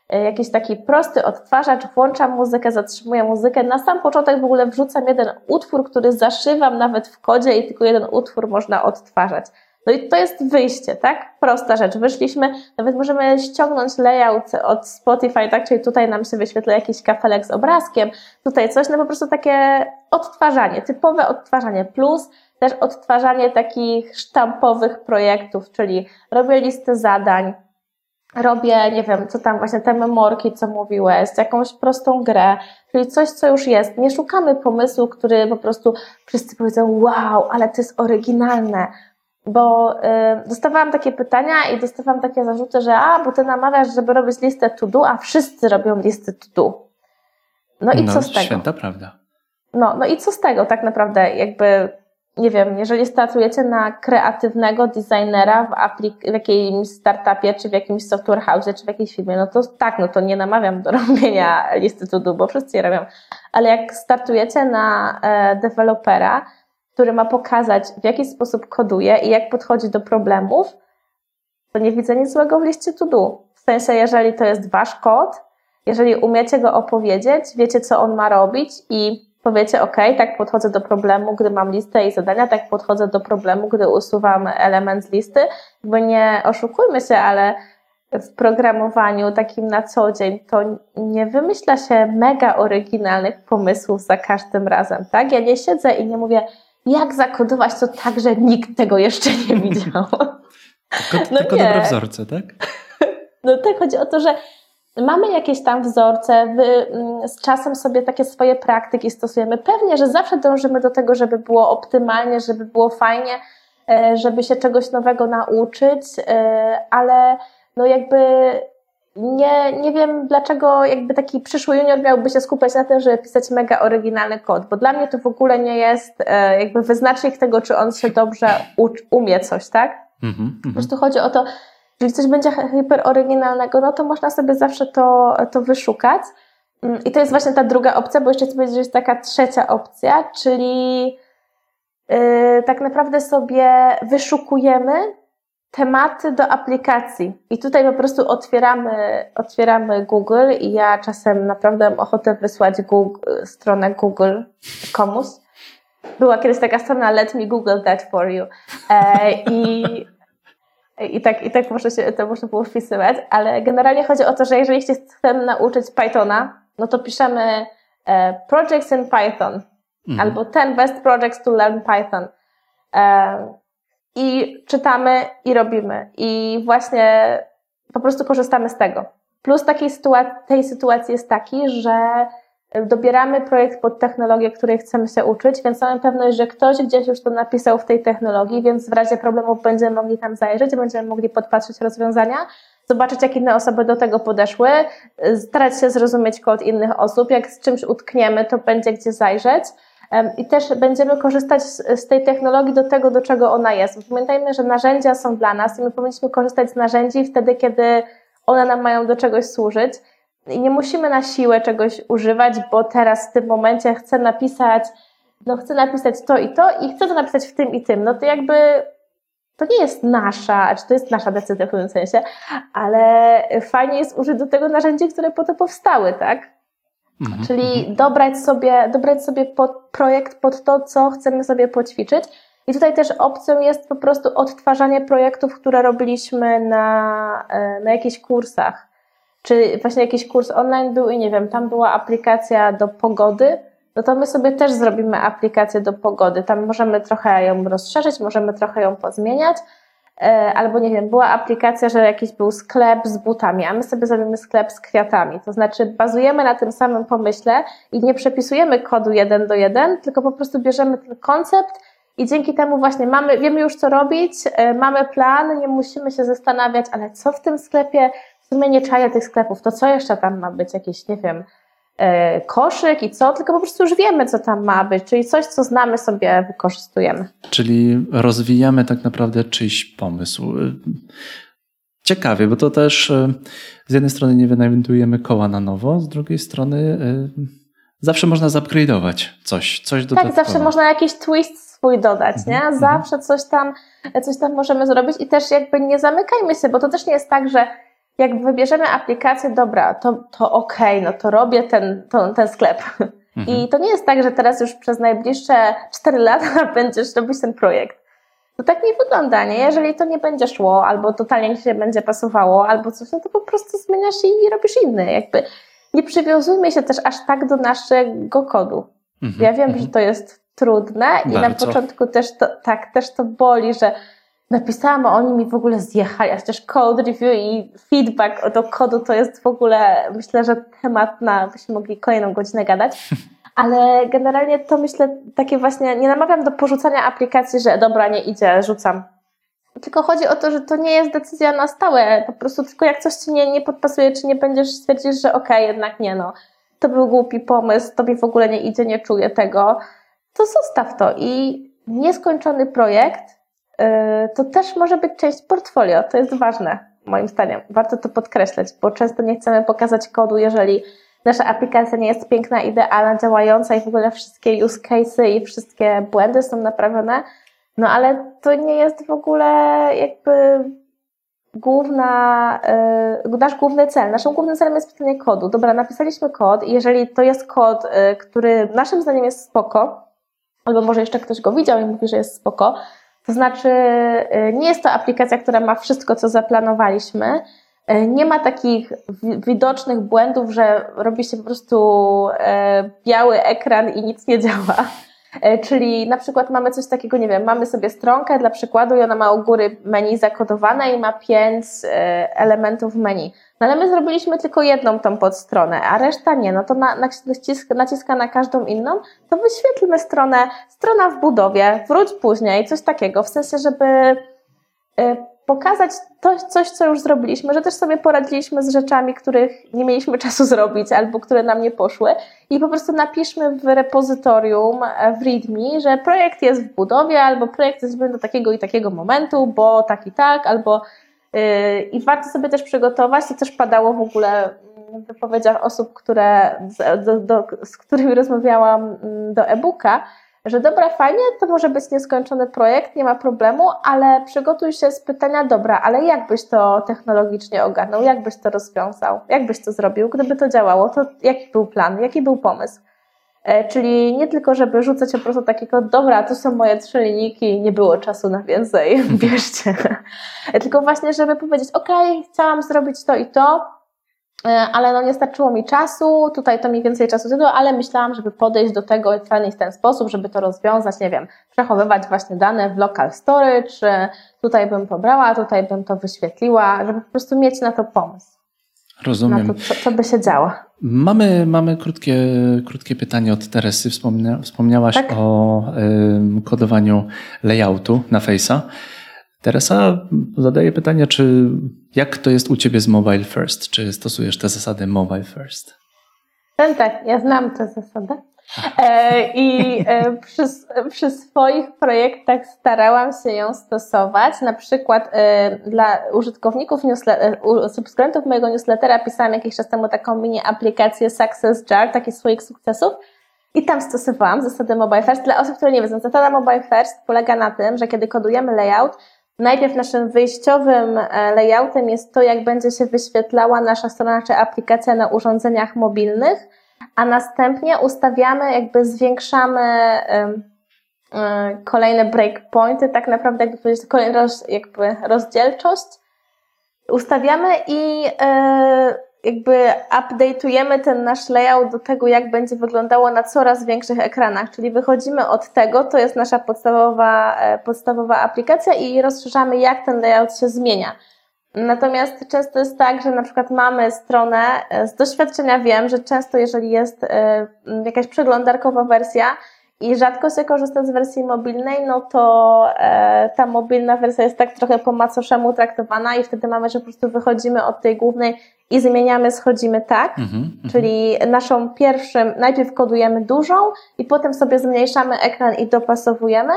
jakiś taki prosty odtwarzacz, włączam muzykę, zatrzymuję muzykę, na sam początek w ogóle wrzucam jeden utwór, który zaszywam nawet w kodzie i tylko jeden utwór można odtwarzać. No i to jest wyjście, tak? Prosta rzecz. Wyszliśmy, nawet możemy ściągnąć layout od Spotify, tak? Czyli tutaj nam się wyświetla jakiś kafelek z obrazkiem, tutaj coś, no po prostu takie odtwarzanie, typowe odtwarzanie, plus też odtwarzanie takich sztampowych projektów, czyli robię listę zadań, robię, nie wiem, co tam właśnie te memorki, co mówiłeś, jakąś prostą grę, czyli coś, co już jest. Nie szukamy pomysłu, który po prostu wszyscy powiedzą, wow, ale to jest oryginalne. Bo y, dostawałam takie pytania i dostawałam takie zarzuty, że a, bo ty namawiasz, żeby robić listę to do, a wszyscy robią listę to do. No i no, co z tego? Święta prawda. No, no i co z tego tak naprawdę? Jakby, nie wiem, jeżeli startujecie na kreatywnego designera w, aplik- w jakimś startupie, czy w jakimś software house, czy w jakiejś firmie, no to tak, no to nie namawiam do robienia listy to do, bo wszyscy je robią. Ale jak startujecie na e, dewelopera, który ma pokazać, w jaki sposób koduje i jak podchodzi do problemów, to nie widzę nic złego w liście to do. W sensie, jeżeli to jest wasz kod, jeżeli umiecie go opowiedzieć, wiecie, co on ma robić i powiecie, ok, tak podchodzę do problemu, gdy mam listę i zadania, tak podchodzę do problemu, gdy usuwam element z listy, bo nie oszukujmy się, ale w programowaniu takim na co dzień to nie wymyśla się mega oryginalnych pomysłów za każdym razem, tak? Ja nie siedzę i nie mówię, jak zakodować to tak, że nikt tego jeszcze nie widział. Tylko, no tylko nie. dobre wzorce, tak? No tak, chodzi o to, że mamy jakieś tam wzorce, wy, z czasem sobie takie swoje praktyki stosujemy. Pewnie, że zawsze dążymy do tego, żeby było optymalnie, żeby było fajnie, żeby się czegoś nowego nauczyć, ale no jakby nie, nie wiem, dlaczego jakby taki przyszły junior miałby się skupiać na tym, żeby pisać mega oryginalny kod, bo dla mnie to w ogóle nie jest jakby wyznacznik tego, czy on się dobrze ucz, umie coś, tak? Mm-hmm, po prostu chodzi o to, jeżeli coś będzie hiper oryginalnego, no to można sobie zawsze to, to wyszukać. I to jest właśnie ta druga opcja, bo jeszcze chcę powiedzieć, że jest taka trzecia opcja, czyli yy, tak naprawdę sobie wyszukujemy tematy do aplikacji. I tutaj po prostu otwieramy, otwieramy Google i ja czasem naprawdę mam ochotę wysłać Google, stronę Google komuś. Była kiedyś taka strona Let me Google that for you. E, i, i, tak, I tak można się, to można było wpisywać, ale generalnie chodzi o to, że jeżeli się chcemy nauczyć Pythona, no to piszemy e, projects in Python mhm. albo ten best projects to learn Python. E, I czytamy i robimy. I właśnie po prostu korzystamy z tego. Plus takiej sytuacji, tej sytuacji jest taki, że dobieramy projekt pod technologię, której chcemy się uczyć, więc mamy pewność, że ktoś gdzieś już to napisał w tej technologii, więc w razie problemów będziemy mogli tam zajrzeć, będziemy mogli podpatrzeć rozwiązania, zobaczyć, jak inne osoby do tego podeszły, starać się zrozumieć kod innych osób. Jak z czymś utkniemy, to będzie gdzie zajrzeć. I też będziemy korzystać z tej technologii do tego, do czego ona jest. Pamiętajmy, że narzędzia są dla nas i my powinniśmy korzystać z narzędzi wtedy, kiedy one nam mają do czegoś służyć. I nie musimy na siłę czegoś używać, bo teraz w tym momencie chcę napisać, no chcę napisać to i to i chcę to napisać w tym i tym. No to jakby to nie jest nasza, czy to jest nasza decyzja w pewnym sensie, ale fajnie jest użyć do tego narzędzi, które po to powstały, tak? Mhm. Czyli dobrać sobie, dobrać sobie pod projekt pod to, co chcemy sobie poćwiczyć. I tutaj też opcją jest po prostu odtwarzanie projektów, które robiliśmy na, na jakichś kursach. Czy właśnie jakiś kurs online był i nie wiem, tam była aplikacja do pogody, no to my sobie też zrobimy aplikację do pogody. Tam możemy trochę ją rozszerzyć, możemy trochę ją pozmieniać. Albo nie wiem, była aplikacja, że jakiś był sklep z butami, a my sobie zrobimy sklep z kwiatami. To znaczy bazujemy na tym samym pomyśle i nie przepisujemy kodu jeden do jeden, tylko po prostu bierzemy ten koncept i dzięki temu właśnie mamy, wiemy już co robić, mamy plan, nie musimy się zastanawiać, ale co w tym sklepie, w sumie nie czaję tych sklepów, to co jeszcze tam ma być, jakiś, nie wiem, koszyk i co, tylko po prostu już wiemy, co tam ma być, czyli coś, co znamy, sobie wykorzystujemy. Czyli rozwijamy tak naprawdę czyjś pomysł. Ciekawie, bo to też z jednej strony nie wynajmujemy koła na nowo, z drugiej strony zawsze można zupgrade'ować coś, coś dodatkowo. Tak, zawsze można jakiś twist swój dodać, nie? Mhm, zawsze coś tam, coś tam możemy zrobić i też jakby nie zamykajmy się, bo to też nie jest tak, że jak wybierzemy aplikację, dobra, to, to okej, okay, no to robię ten, to, ten sklep. Mhm. I to nie jest tak, że teraz już przez najbliższe cztery lata będziesz robić ten projekt. To tak nie wygląda, nie? Jeżeli to nie będzie szło, albo totalnie nie się będzie pasowało, albo coś, no to po prostu zmieniasz i robisz inny. Jakby nie przywiązujmy się też aż tak do naszego kodu. Mhm. Ja wiem, mhm. że to jest trudne i Bardzo. na początku też to, tak, też to boli, że napisałam, a oni mi w ogóle zjechali, a też code review i feedback do kodu to jest w ogóle, myślę, że temat na, byśmy mogli kolejną godzinę gadać, ale generalnie to myślę, takie właśnie, nie namawiam do porzucania aplikacji, że dobra, nie idzie, rzucam. Tylko chodzi o to, że to nie jest decyzja na stałe, po prostu tylko jak coś ci nie, nie podpasuje, czy nie będziesz stwierdzić, że okej, okay, jednak nie no, to był głupi pomysł, tobie w ogóle nie idzie, nie czuję tego, to zostaw to i nieskończony projekt to też może być część portfolio, to jest ważne moim zdaniem, warto to podkreślać, bo często nie chcemy pokazać kodu, jeżeli nasza aplikacja nie jest piękna, idealna, działająca i w ogóle wszystkie use case'y i wszystkie błędy są naprawione, no ale to nie jest w ogóle jakby główna, yy, nasz główny cel. Naszym głównym celem jest pisanie kodu. Dobra, napisaliśmy kod i jeżeli to jest kod, yy, który naszym zdaniem jest spoko, albo może jeszcze ktoś go widział i mówi, że jest spoko, to znaczy yy, nie jest to aplikacja, która ma wszystko, co zaplanowaliśmy, yy, nie ma takich wi- widocznych błędów, że robi się po prostu yy, biały ekran i nic nie działa. Czyli na przykład mamy coś takiego, nie wiem, mamy sobie stronkę dla przykładu i ona ma u góry menu zakodowane i ma pięć elementów menu. No ale my zrobiliśmy tylko jedną tą podstronę, a reszta nie, no to na, naciska, naciska na każdą inną, to wyświetlmy stronę, strona w budowie, wróć później, coś takiego, w sensie, żeby pokazać to, coś, co już zrobiliśmy, że też sobie poradziliśmy z rzeczami, których nie mieliśmy czasu zrobić albo które nam nie poszły i po prostu napiszmy w repozytorium, w readme, że projekt jest w budowie albo projekt jest do takiego i takiego momentu, bo tak i tak, albo yy, i warto sobie też przygotować, to też padało w ogóle w wypowiedziach osób, które, do, do, z którymi rozmawiałam do e-booka, że dobra, fajnie, to może być nieskończony projekt, nie ma problemu, ale przygotuj się z pytania, dobra, ale jak byś to technologicznie ogarnął, jak byś to rozwiązał, jak byś to zrobił, gdyby to działało, to jaki był plan, jaki był pomysł? E, czyli nie tylko, żeby rzucać po prostu takiego, dobra, to są moje trzy linijki, nie było czasu na więcej, bierzcie. E, tylko właśnie, żeby powiedzieć, okej, okay, chciałam zrobić to i to, ale no nie starczyło mi czasu, tutaj to mi więcej czasu zajęło, ale myślałam, żeby podejść do tego w ten, w ten sposób, żeby to rozwiązać, nie wiem, przechowywać właśnie dane w local storage, tutaj bym pobrała, tutaj bym to wyświetliła, żeby po prostu mieć na to pomysł. Rozumiem. Na to, co, co by się działo. Mamy, mamy krótkie, krótkie pytanie od Teresy. Wspomnia, wspomniałaś tak? o y, kodowaniu layoutu na Face'a. Teresa zadaje pytanie, czy jak to jest u Ciebie z Mobile First? Czy stosujesz te zasady Mobile First? Tak, tak, ja znam tę zasadę e, i e, przy, przy swoich projektach starałam się ją stosować. Na przykład e, dla użytkowników, newsletter, subskrybentów mojego newslettera pisałam jakiś czas temu taką mini aplikację Success Jar, takich swoich sukcesów. I tam stosowałam zasadę Mobile First. Dla osób, które nie wiedzą, zasada Mobile First polega na tym, że kiedy kodujemy layout, najpierw naszym wyjściowym layoutem jest to, jak będzie się wyświetlała nasza strona czy aplikacja na urządzeniach mobilnych, a następnie ustawiamy, jakby zwiększamy um, um, kolejne breakpointy, tak naprawdę jakby powiedzieć, kolejną roz, jakby rozdzielczość. Ustawiamy i yy, jakby update'ujemy ten nasz layout do tego, jak będzie wyglądało na coraz większych ekranach, czyli wychodzimy od tego, to jest nasza podstawowa, podstawowa aplikacja i rozszerzamy, jak ten layout się zmienia. Natomiast często jest tak, że na przykład mamy stronę, z doświadczenia wiem, że często jeżeli jest jakaś przeglądarkowa wersja i rzadko się korzysta z wersji mobilnej, no to ta mobilna wersja jest tak trochę po macoszemu traktowana i wtedy mamy, że po prostu wychodzimy od tej głównej i zmieniamy, schodzimy tak, mm-hmm, czyli mm-hmm. naszą pierwszym, najpierw kodujemy dużą i potem sobie zmniejszamy ekran i dopasowujemy.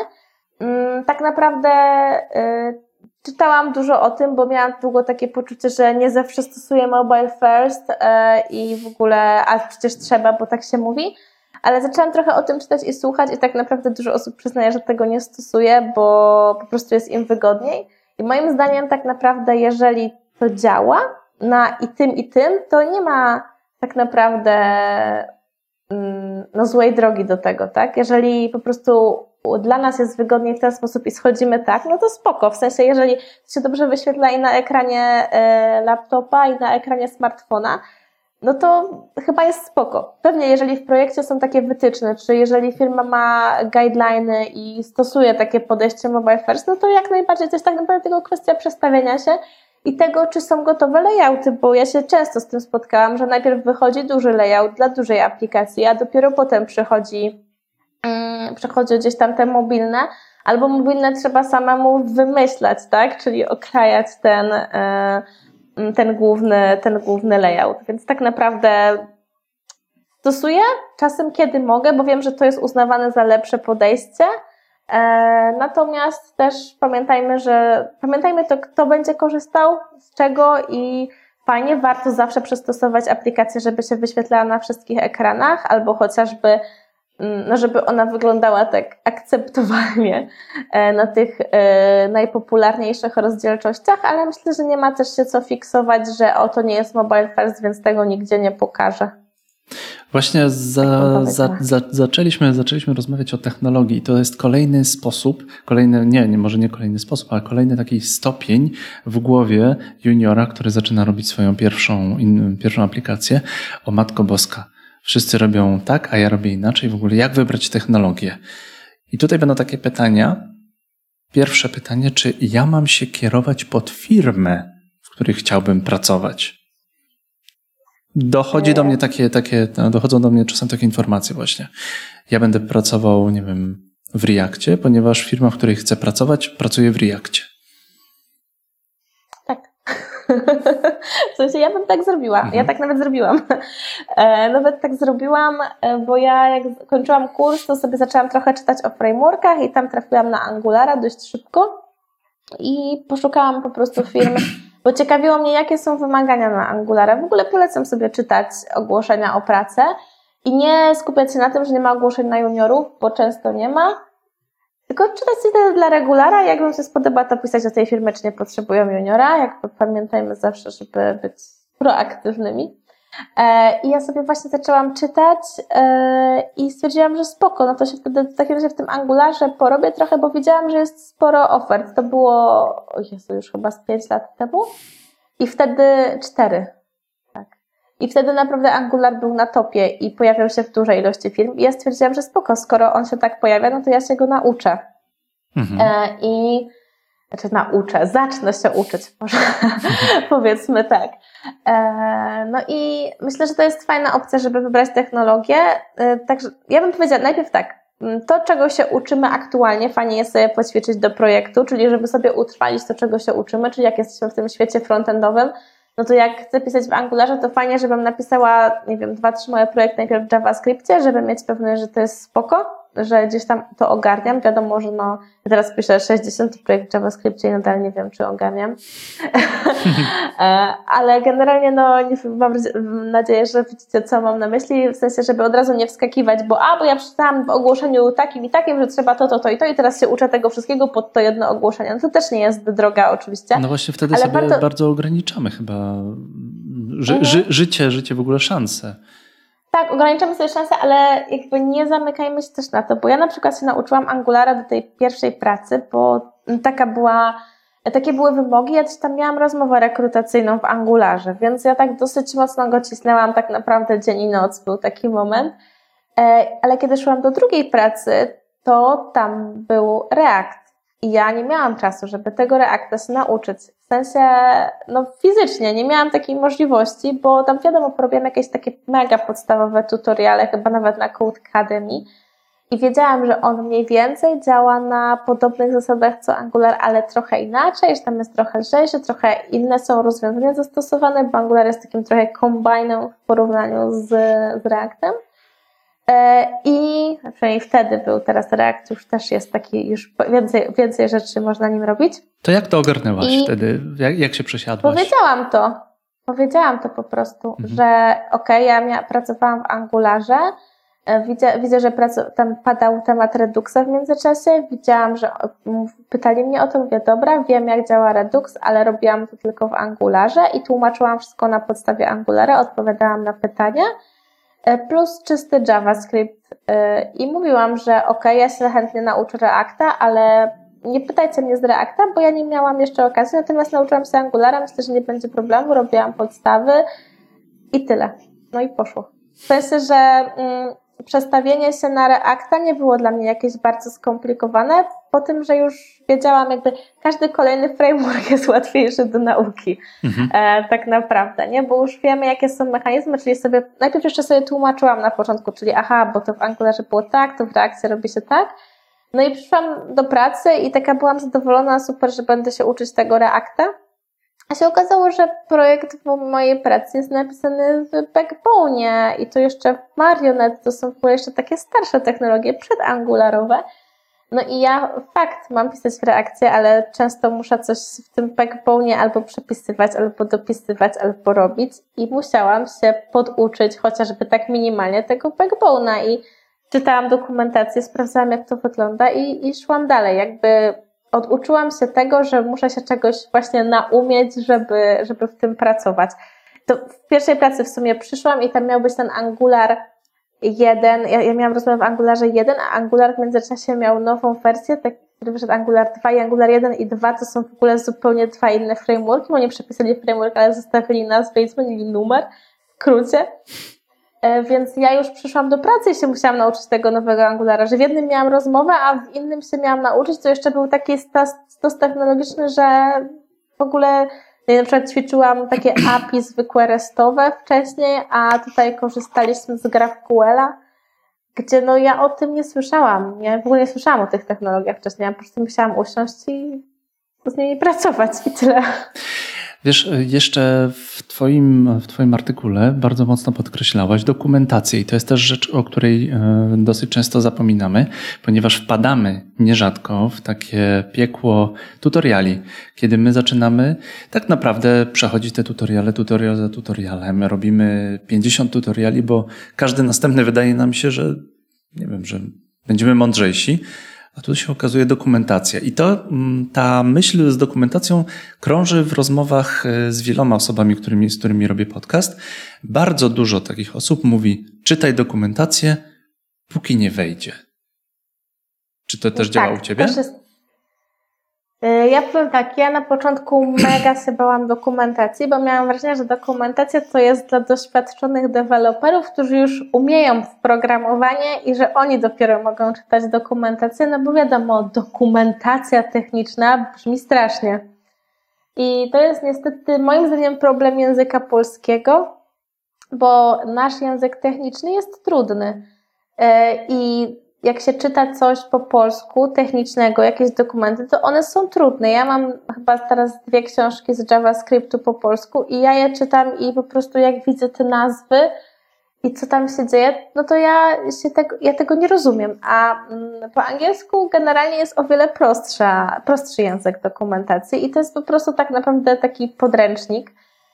Tak naprawdę y, czytałam dużo o tym, bo miałam długo takie poczucie, że nie zawsze stosuję mobile first y, i w ogóle, a przecież trzeba, bo tak się mówi, ale zaczęłam trochę o tym czytać i słuchać i tak naprawdę dużo osób przyznaje, że tego nie stosuje, bo po prostu jest im wygodniej i moim zdaniem tak naprawdę jeżeli to działa, na i tym, i tym, to nie ma tak naprawdę no, złej drogi do tego, tak? Jeżeli po prostu dla nas jest wygodniej w ten sposób i schodzimy tak, no to spoko. W sensie, jeżeli to się dobrze wyświetla i na ekranie y, laptopa, i na ekranie smartfona, no to chyba jest spoko. Pewnie jeżeli w projekcie są takie wytyczne, czy jeżeli firma ma guideliny i stosuje takie podejście mobile first, no to jak najbardziej to jest tak naprawdę tylko kwestia przestawienia się i tego, czy są gotowe layouty, bo ja się często z tym spotkałam, że najpierw wychodzi duży layout dla dużej aplikacji, a dopiero potem przychodzi, um, przychodzi gdzieś tam te mobilne, albo mobilne trzeba samemu wymyślać, tak? Czyli okrajać ten, y, ten główny, ten główny layout. Więc tak naprawdę stosuję czasem, kiedy mogę, bo wiem, że to jest uznawane za lepsze podejście. E, natomiast też pamiętajmy, że pamiętajmy to, kto będzie korzystał z czego i fajnie, warto zawsze przystosować aplikację, żeby się wyświetlała na wszystkich ekranach, albo chociażby, no żeby ona wyglądała tak akceptowalnie e, na tych e, najpopularniejszych rozdzielczościach, ale myślę, że nie ma też się co fiksować, że o, to nie jest mobile first, więc tego nigdzie nie pokażę. Właśnie za, za, za, zaczęliśmy, zaczęliśmy rozmawiać o technologii. To jest kolejny sposób, kolejny, nie, nie, może nie kolejny sposób, ale kolejny taki stopień w głowie juniora, który zaczyna robić swoją pierwszą, in, pierwszą aplikację. O Matko Boska. Wszyscy robią tak, a ja robię inaczej. W ogóle jak wybrać technologię? I tutaj będą takie pytania. Pierwsze pytanie, czy ja mam się kierować pod firmę, w której chciałbym pracować? Dochodzi do mnie takie, takie, dochodzą do mnie czasem takie informacje właśnie. Ja będę pracował, nie wiem, w Reakcie, ponieważ firma, w której chcę pracować, pracuje w Reakcie. Tak. W sensie ja bym tak zrobiła. Mhm. Ja tak nawet zrobiłam. E, nawet tak zrobiłam, bo ja jak kończyłam kurs, to sobie zaczęłam trochę czytać o frameworkach i tam trafiłam na Angulara dość szybko i poszukałam po prostu firmy, bo ciekawiło mnie, jakie są wymagania na Angulara. W ogóle polecam sobie czytać ogłoszenia o pracę i nie skupiać się na tym, że nie ma ogłoszeń na juniorów, bo często nie ma, tylko czytać sobie dla regulara. Jak wam się spodoba, to pisać do tej firmy, czy nie potrzebują juniora. Jak pamiętajmy zawsze, żeby być proaktywnymi. I ja sobie właśnie zaczęłam czytać i stwierdziłam, że spoko, no to się wtedy w takim razie w tym Angularze porobię trochę, bo widziałam, że jest sporo ofert. To było, o Jezu, już chyba z pięć lat temu i wtedy cztery. Tak. I wtedy naprawdę Angular był na topie i pojawiał się w dużej ilości firm i ja stwierdziłam, że spoko, skoro on się tak pojawia, no to ja się go nauczę. Mhm. I Znaczy nauczę, zacznę się uczyć, może powiedzmy tak. E, no i myślę, że to jest fajna opcja, żeby wybrać technologię. E, także ja bym powiedziała najpierw tak, to czego się uczymy aktualnie, fajnie jest sobie poćwiczyć do projektu, czyli żeby sobie utrwalić to, czego się uczymy, czyli jak jesteśmy w tym świecie frontendowym, no to jak chcę pisać w Angularze, to fajnie, żebym napisała, nie wiem, dwa, trzy moje projekty najpierw w JavaScriptie, żeby mieć pewność, że to jest spoko, że gdzieś tam to ogarniam. Wiadomo, że no, ja teraz piszę sześćdziesiąty projekt w JavaScriptie i nadal nie wiem, czy ogarniam. Ale generalnie no, nie, mam nadzieję, że widzicie, co mam na myśli, w sensie, żeby od razu nie wskakiwać, bo a, bo ja przeczytałam w ogłoszeniu takim i takim, że trzeba to, to, to i to i teraz się uczę tego wszystkiego pod to jedno ogłoszenie. No to też nie jest droga oczywiście. No właśnie wtedy ale sobie bardzo... bardzo ograniczamy chyba ży, mhm. ży, życie, życie w ogóle szanse. Tak, ograniczamy sobie szanse, ale jakby nie zamykajmy się też na to, bo ja na przykład się nauczyłam Angulara do tej pierwszej pracy, bo taka była, takie były wymogi, ja też tam miałam rozmowę rekrutacyjną w Angularze, więc ja tak dosyć mocno go cisnęłam, tak naprawdę dzień i noc był taki moment, ale kiedy szłam do drugiej pracy, to tam był React i ja nie miałam czasu, żeby tego Reacta się nauczyć. W sensie, no fizycznie nie miałam takiej możliwości, bo tam wiadomo, porobiłam jakieś takie mega podstawowe tutoriale, chyba nawet na Code Academy i wiedziałam, że on mniej więcej działa na podobnych zasadach co Angular, ale trochę inaczej, że tam jest trochę lżejszy, trochę inne są rozwiązania zastosowane, bo Angular jest takim trochę kombajnem w porównaniu z, z Reactem. I przynajmniej wtedy był, teraz React już też jest taki, już więcej, więcej rzeczy można nim robić. To jak to ogarnęłaś I wtedy? Jak, jak się przesiadłaś? Powiedziałam to. Powiedziałam to po prostu, mhm. że okej, okay, ja mia- pracowałam w Angularze, Widzę, widzę że pracu- tam padał temat Reduxa w międzyczasie. Widziałam, że pytali mnie o to. Mówię, dobra, wiem jak działa Redux, ale robiłam to tylko w Angularze i tłumaczyłam wszystko na podstawie Angulara, odpowiadałam na pytania, plus czysty JavaScript. I mówiłam, że ok, ja się chętnie nauczę Reacta, ale nie pytajcie mnie z Reacta, bo ja nie miałam jeszcze okazji, natomiast nauczyłam się Angulara, myślę, że nie będzie problemu, robiłam podstawy i tyle. No i poszło. W sensie, że mm, przestawienie się na Reacta nie było dla mnie jakieś bardzo skomplikowane, po tym, że już wiedziałam, jakby każdy kolejny framework jest łatwiejszy do nauki. Mhm. E, tak naprawdę, nie? Bo już wiemy, jakie są mechanizmy, czyli sobie, najpierw jeszcze sobie tłumaczyłam na początku, czyli aha, bo to w Angularze było tak, to w Reactie robi się tak. No i przyszłam do pracy i taka byłam zadowolona, super, że będę się uczyć tego Reacta. A się okazało, że projekt w mojej pracy jest napisany w Backbone i to jeszcze w Marionette, to są w ogóle jeszcze takie starsze technologie przedangularowe. No i ja fakt mam pisać w Reakcie, ale często muszę coś w tym Backbone albo przepisywać, albo dopisywać, albo robić i musiałam się poduczyć chociażby tak minimalnie tego Backbone'a i czytałam dokumentację, sprawdzałam jak to wygląda i, i szłam dalej, jakby oduczyłam się tego, że muszę się czegoś właśnie naumieć, żeby, żeby w tym pracować. To w pierwszej pracy w sumie przyszłam i tam miał być ten Angular jeden, ja, ja miałam rozmowę w Angularze jeden, a Angular w międzyczasie miał nową wersję, tak, który wyszedł Angular dwa i Angular jeden i dwa to są w ogóle zupełnie dwa inne frameworki, bo nie przepisali framework, ale zostawili nazwę i zmienili numer w skrócie. Więc ja już przyszłam do pracy i się musiałam nauczyć tego nowego Angulara, że w jednym miałam rozmowę, a w innym się miałam nauczyć, to jeszcze był taki stos technologiczny, że w ogóle ja na przykład ćwiczyłam takie A P I zwykłe restowe wcześniej, a tutaj korzystaliśmy z GraphQL-a, gdzie no ja o tym nie słyszałam. Ja w ogóle nie słyszałam o tych technologiach wcześniej, ja po prostu musiałam usiąść i z nimi pracować i tyle. Wiesz, jeszcze w twoim, w twoim artykule bardzo mocno podkreślałaś dokumentację i to jest też rzecz, o której dosyć często zapominamy, ponieważ wpadamy nierzadko w takie piekło tutoriali, kiedy my zaczynamy tak naprawdę przechodzić te tutoriale, tutorial za tutorialem, robimy pięćdziesiąt tutoriali, bo każdy następny wydaje nam się, że nie wiem, że będziemy mądrzejsi, a tu się okazuje dokumentacja. I to ta myśl z dokumentacją krąży w rozmowach z wieloma osobami, którymi, z którymi robię podcast. Bardzo dużo takich osób mówi, czytaj dokumentację, póki nie wejdzie. Czy to też tak, działa u ciebie? Też jest... Ja powiem tak, ja na początku mega się bałam dokumentacji, bo miałam wrażenie, że dokumentacja to jest dla doświadczonych deweloperów, którzy już umieją w programowanie i że oni dopiero mogą czytać dokumentację, no bo wiadomo, dokumentacja techniczna brzmi strasznie. I to jest niestety moim zdaniem problem języka polskiego, bo nasz język techniczny jest trudny i jak się czyta coś po polsku, technicznego, jakieś dokumenty, to one są trudne. Ja mam chyba teraz dwie książki z JavaScriptu po polsku i ja je czytam i po prostu jak widzę te nazwy i co tam się dzieje, no to ja się tego, ja tego nie rozumiem. A po angielsku generalnie jest o wiele prostsza, prostszy język dokumentacji i to jest po prostu tak naprawdę taki podręcznik.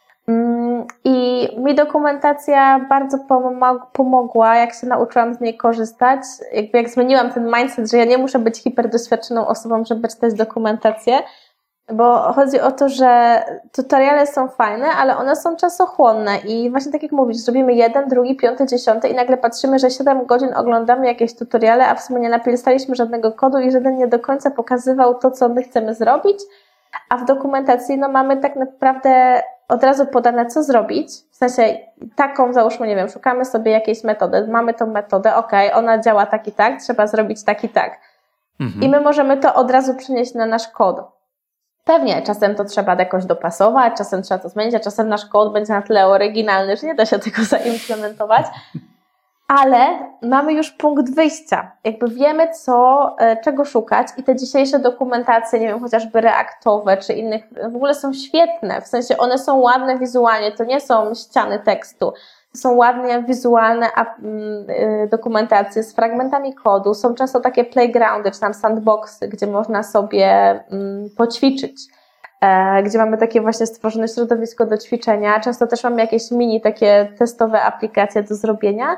I mi dokumentacja bardzo pomogła, jak się nauczyłam z niej korzystać, jakby jak zmieniłam ten mindset, że ja nie muszę być hiperdoświadczoną osobą, żeby czytać dokumentację, bo chodzi o to, że tutoriale są fajne, ale one są czasochłonne i właśnie tak jak mówisz, zrobimy jeden, drugi, piąty, dziesiąty i nagle patrzymy, że siedem godzin oglądamy jakieś tutoriale, a w sumie nie napisaliśmy żadnego kodu i żaden nie do końca pokazywał to, co my chcemy zrobić, a w dokumentacji no mamy tak naprawdę od razu podane, co zrobić, w sensie taką, załóżmy, nie wiem, szukamy sobie jakiejś metody, mamy tą metodę, okej, okay, ona działa tak i tak, trzeba zrobić tak i tak. Mhm. I my możemy to od razu przenieść na nasz kod. Pewnie, czasem to trzeba jakoś dopasować, czasem trzeba to zmienić, a czasem nasz kod będzie na tyle oryginalny, że nie da się tego zaimplementować. Ale mamy już punkt wyjścia. Jakby wiemy, co, czego szukać i te dzisiejsze dokumentacje, nie wiem, chociażby reaktowe czy innych, w ogóle są świetne. W sensie one są ładne wizualnie, to nie są ściany tekstu. To są ładnie wizualne dokumentacje z fragmentami kodu. Są często takie playgroundy czy tam sandboxy, gdzie można sobie poćwiczyć. Gdzie mamy takie właśnie stworzone środowisko do ćwiczenia. Często też mamy jakieś mini takie testowe aplikacje do zrobienia.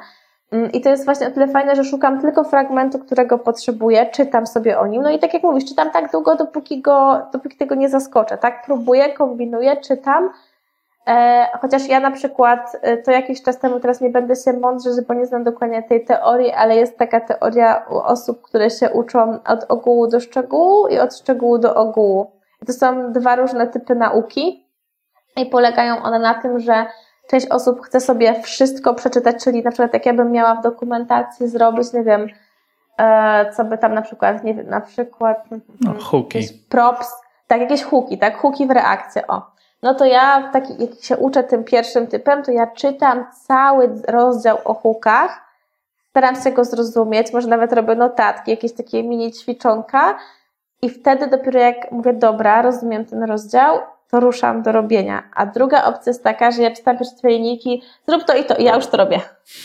I to jest właśnie o tyle fajne, że szukam tylko fragmentu, którego potrzebuję, czytam sobie o nim. No i tak jak mówisz, czytam tak długo, dopóki, go, dopóki tego nie zaskoczę, tak? Próbuję, kombinuję, czytam. E, chociaż ja na przykład, to jakiś czas temu, teraz nie będę się mądrzyć, bo nie znam dokładnie tej teorii, ale jest taka teoria u osób, które się uczą od ogółu do szczegółu i od szczegółu do ogółu. I to są dwa różne typy nauki i polegają one na tym, że część osób chce sobie wszystko przeczytać, czyli na przykład jak ja bym miała w dokumentacji zrobić, nie wiem, e, co by tam na przykład, nie wiem, na przykład no, hooki. Props, tak, jakieś hooki, tak, hooki w reakcję, o. No to ja, taki, jak się uczę tym pierwszym typem, to ja czytam cały rozdział o hookach, staram się go zrozumieć, może nawet robię notatki, jakieś takie mini ćwiczonka i wtedy dopiero jak mówię, dobra, rozumiem ten rozdział, to ruszam do robienia. A druga opcja jest taka, że ja czytam pierwsze dwie linijki, zrób to i to i ja już to robię.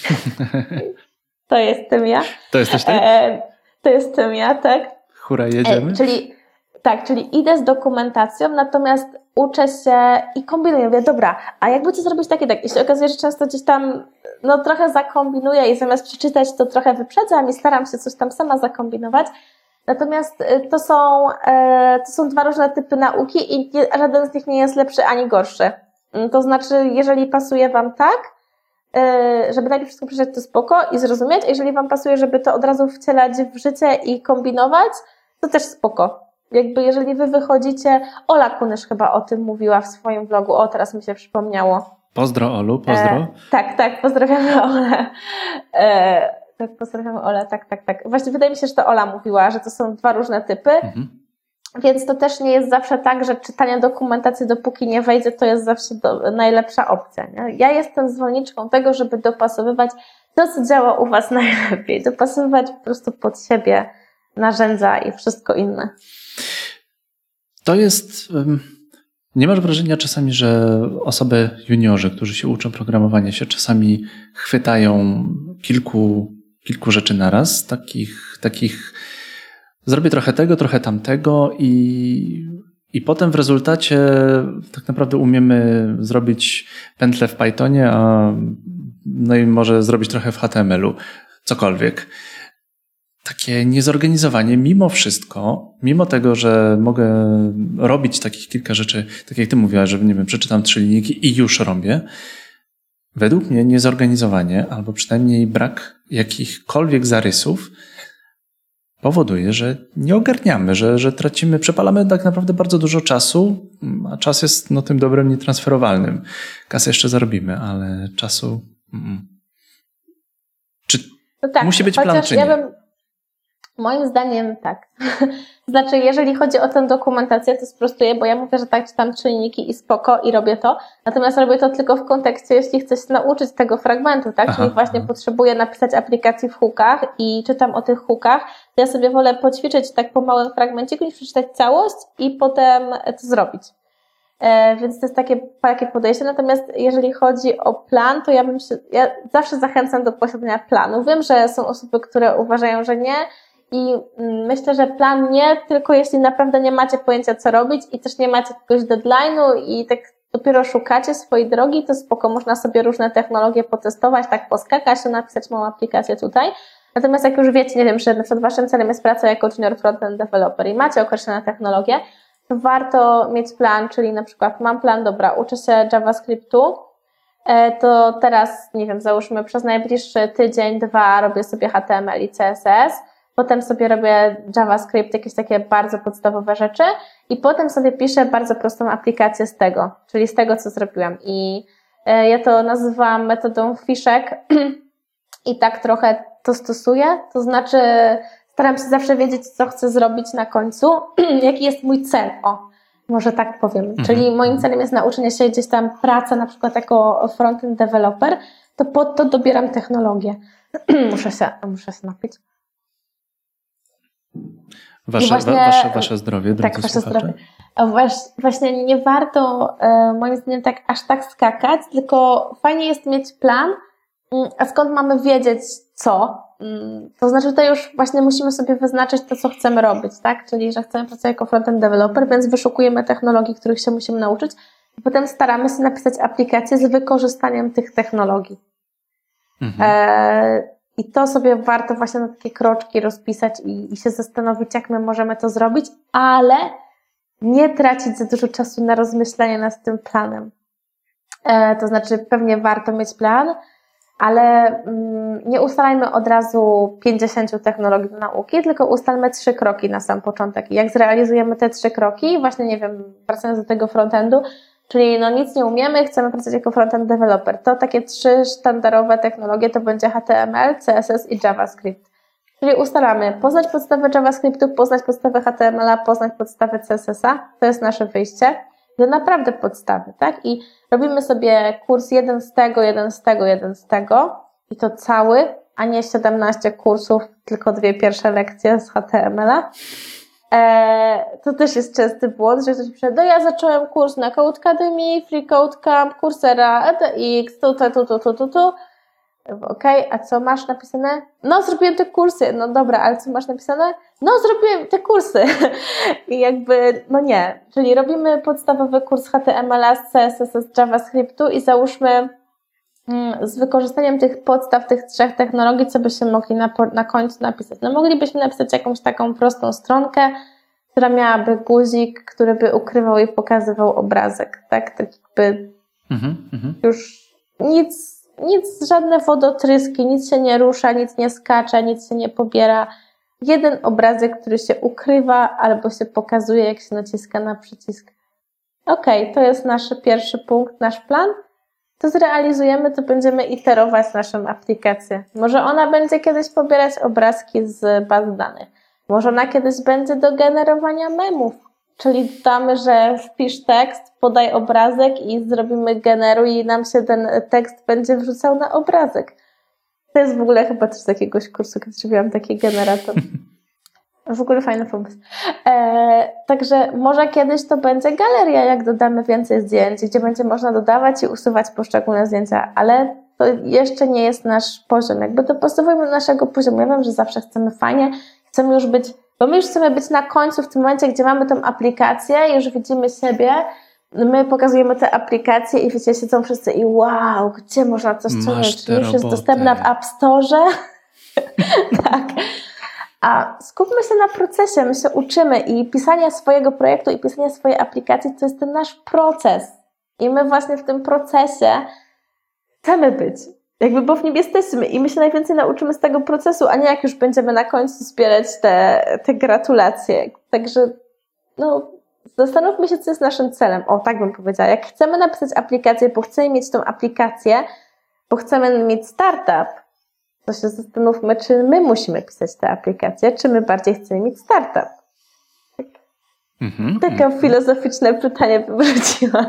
To jestem ja. To jesteś ty? E, to jestem ja, tak. Hura, jedziemy. E, czyli tak, czyli idę z dokumentacją, natomiast uczę się i kombinuję. Mówię, dobra, a jakby co zrobić takie, tak. I się okazuje, że często gdzieś tam no trochę zakombinuję i zamiast przeczytać, to trochę wyprzedzam i staram się coś tam sama zakombinować. Natomiast to są, to są dwa różne typy nauki i żaden z nich nie jest lepszy ani gorszy. To znaczy, jeżeli pasuje Wam tak, żeby najpierw wszystko przeczytać, to spoko i zrozumieć, a jeżeli Wam pasuje, żeby to od razu wcielać w życie i kombinować, to też spoko. Jakby jeżeli Wy wychodzicie, Ola Kunysz chyba o tym mówiła w swoim vlogu, o teraz mi się przypomniało. Pozdro Olu, pozdro. E, tak, tak, pozdrawiamy Olę. E, Tak, pozdrawiamy Olę, tak, tak, tak. Właśnie wydaje mi się, że to Ola mówiła, że to są dwa różne typy, mhm. Więc to też nie jest zawsze tak, że czytanie dokumentacji dopóki nie wejdzie, to jest zawsze do, najlepsza opcja. Nie? Ja jestem zwolenniczką tego, żeby dopasowywać to, co działa u Was najlepiej, dopasowywać po prostu pod siebie narzędzia i wszystko inne. To jest... Um... Nie masz wrażenia czasami, że osoby juniorzy, którzy się uczą programowania, się czasami chwytają kilku, kilku rzeczy naraz, takich, takich zrobię trochę tego, trochę tamtego i, i potem w rezultacie tak naprawdę umiemy zrobić pętlę w Pythonie, a no i może zrobić trochę w H T M L u, cokolwiek. Takie niezorganizowanie mimo wszystko, mimo tego, że mogę robić takich kilka rzeczy, tak jak ty mówiłaś, że nie wiem, przeczytam trzy linijki i już robię. Według mnie niezorganizowanie, albo przynajmniej brak jakichkolwiek zarysów powoduje, że nie ogarniamy, że, że tracimy, przepalamy tak naprawdę bardzo dużo czasu, a czas jest no, tym dobrem nietransferowalnym. Kasę jeszcze zarobimy, ale czasu... Mm. Czy no tak, musi być plan, czy nie? Ja bym... Moim zdaniem tak. Znaczy, jeżeli chodzi o tę dokumentację, to sprostuję, bo ja mówię, że tak czytam trzy linijki i spoko i robię to, natomiast robię to tylko w kontekście, jeśli chcę się nauczyć tego fragmentu, tak? Aha, Czyli właśnie aha. potrzebuję napisać aplikację w hookach i czytam o tych hookach, to ja sobie wolę poćwiczyć tak po małym fragmenciku niż przeczytać całość i potem to zrobić. E, więc to jest takie, takie podejście. Natomiast jeżeli chodzi o plan, to ja bym się, ja zawsze zachęcam do posiadania planu. Wiem, że są osoby, które uważają, że nie, i myślę, że plan nie, tylko jeśli naprawdę nie macie pojęcia, co robić i też nie macie jakiegoś deadline'u i tak dopiero szukacie swojej drogi, to spoko, można sobie różne technologie potestować, tak poskakać, napisać małą aplikację tutaj. Natomiast jak już wiecie, nie wiem, że na przykład waszym celem jest praca jako junior frontend developer i macie określone technologie, to warto mieć plan, czyli na przykład mam plan, dobra, uczę się JavaScriptu, to teraz, nie wiem, załóżmy przez najbliższy tydzień, dwa robię sobie H T M L i C S S, potem sobie robię JavaScript, jakieś takie bardzo podstawowe rzeczy i potem sobie piszę bardzo prostą aplikację z tego, czyli z tego, co zrobiłam. I ja to nazywam metodą fiszek i tak trochę to stosuję, to znaczy staram się zawsze wiedzieć, co chcę zrobić na końcu, jaki jest mój cel, o, może tak powiem. Mhm. Czyli moim celem jest nauczenie się gdzieś tam praca na przykład jako frontend developer, to pod to dobieram technologię. muszę się, muszę się napić. Wasze, właśnie, wasze, wasze zdrowie, drodzy tak, wasze zdrowie. Właśnie nie warto moim zdaniem tak aż tak skakać, tylko fajnie jest mieć plan, a skąd mamy wiedzieć co? To znaczy tutaj już właśnie musimy sobie wyznaczyć to, co chcemy robić, tak? Czyli, że chcemy pracować jako frontend developer, więc wyszukujemy technologii, których się musimy nauczyć i potem staramy się napisać aplikację z wykorzystaniem tych technologii. Mhm. E- I to sobie warto właśnie na takie kroczki rozpisać i, i się zastanowić, jak my możemy to zrobić, ale nie tracić za dużo czasu na rozmyślanie nad tym planem. E, to znaczy pewnie warto mieć plan, ale mm, nie ustalajmy od razu pięćdziesięciu technologii do nauki, tylko ustalmy trzy kroki na sam początek. I jak zrealizujemy te trzy kroki, właśnie nie wiem, wracając do tego frontendu, czyli no nic nie umiemy, chcemy pracować jako frontend developer, to takie trzy sztandarowe technologie to będzie H T M L, C S S i JavaScript. Czyli ustalamy poznać podstawę JavaScriptu, poznać podstawę H T M L a, poznać podstawę C S S a, to jest nasze wyjście do naprawdę podstawy, tak? I robimy sobie kurs jeden z tego, jeden z tego, jeden z tego i to cały, a nie siedemnaście kursów, tylko dwie pierwsze lekcje z H T M L a. Eee, to też jest częsty błąd, że ktoś pisze, no ja zacząłem kurs na Codecademy, Free Code Camp, Coursera, E T X, tu, tu, tu, tu, tu, tu, tu. Okej, okay, a co masz napisane? No zrobiłem te kursy, no dobra, ale co masz napisane? No zrobiłem te kursy. I jakby, no nie. Czyli robimy podstawowy kurs H T M L a, C S S, z JavaScriptu i załóżmy mm, z wykorzystaniem tych podstaw, tych trzech technologii, co byśmy mogli na, na końcu napisać. No moglibyśmy napisać jakąś taką prostą stronkę, która miałaby guzik, który by ukrywał i pokazywał obrazek, tak? Tak jakby mhm, mhm. już nic Nic, żadne wodotryski, nic się nie rusza, nic nie skacze, nic się nie pobiera. Jeden obrazek, który się ukrywa albo się pokazuje, jak się naciska na przycisk. Okej, okay, to jest nasz pierwszy punkt, nasz plan. To zrealizujemy, to będziemy iterować naszą aplikację. Może ona będzie kiedyś pobierać obrazki z baz danych. Może ona kiedyś będzie do generowania memów. Czyli damy, że wpisz tekst, podaj obrazek i zrobimy generuj i nam się ten tekst będzie wrzucał na obrazek. To jest w ogóle chyba też z jakiegoś kursu, kiedy zrobiłam taki generator. W ogóle fajny pomysł. Eee, także może kiedyś to będzie galeria, jak dodamy więcej zdjęć, gdzie będzie można dodawać i usuwać poszczególne zdjęcia, ale to jeszcze nie jest nasz poziom. Jakby dopasowujemy do naszego poziomu. Ja wiem, że zawsze chcemy fajnie, chcemy już być Bo my już chcemy być na końcu, w tym momencie, gdzie mamy tą aplikację, już widzimy siebie, my pokazujemy tę aplikację i wiecie, siedzą wszyscy i wow, gdzie można to ściągnąć? Czy już jest dostępna w App Store? Tak. A skupmy się na procesie, my się uczymy i pisanie swojego projektu i pisanie swojej aplikacji to jest ten nasz proces. I my właśnie w tym procesie chcemy być. Jakby, bo w nim jesteśmy i my się najwięcej nauczymy z tego procesu, a nie jak już będziemy na końcu zbierać te, te gratulacje. Także no, zastanówmy się, co jest naszym celem. O, tak bym powiedziała. Jak chcemy napisać aplikację, bo chcemy mieć tą aplikację, bo chcemy mieć startup, to się zastanówmy, czy my musimy pisać tę aplikację, czy my bardziej chcemy mieć startup. Tak. Mm-hmm, Takie mm-hmm. filozoficzne pytanie bym wróciła.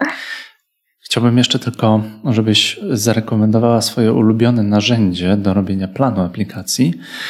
Chciałbym jeszcze tylko, żebyś zarekomendowała swoje ulubione narzędzie do robienia planu aplikacji,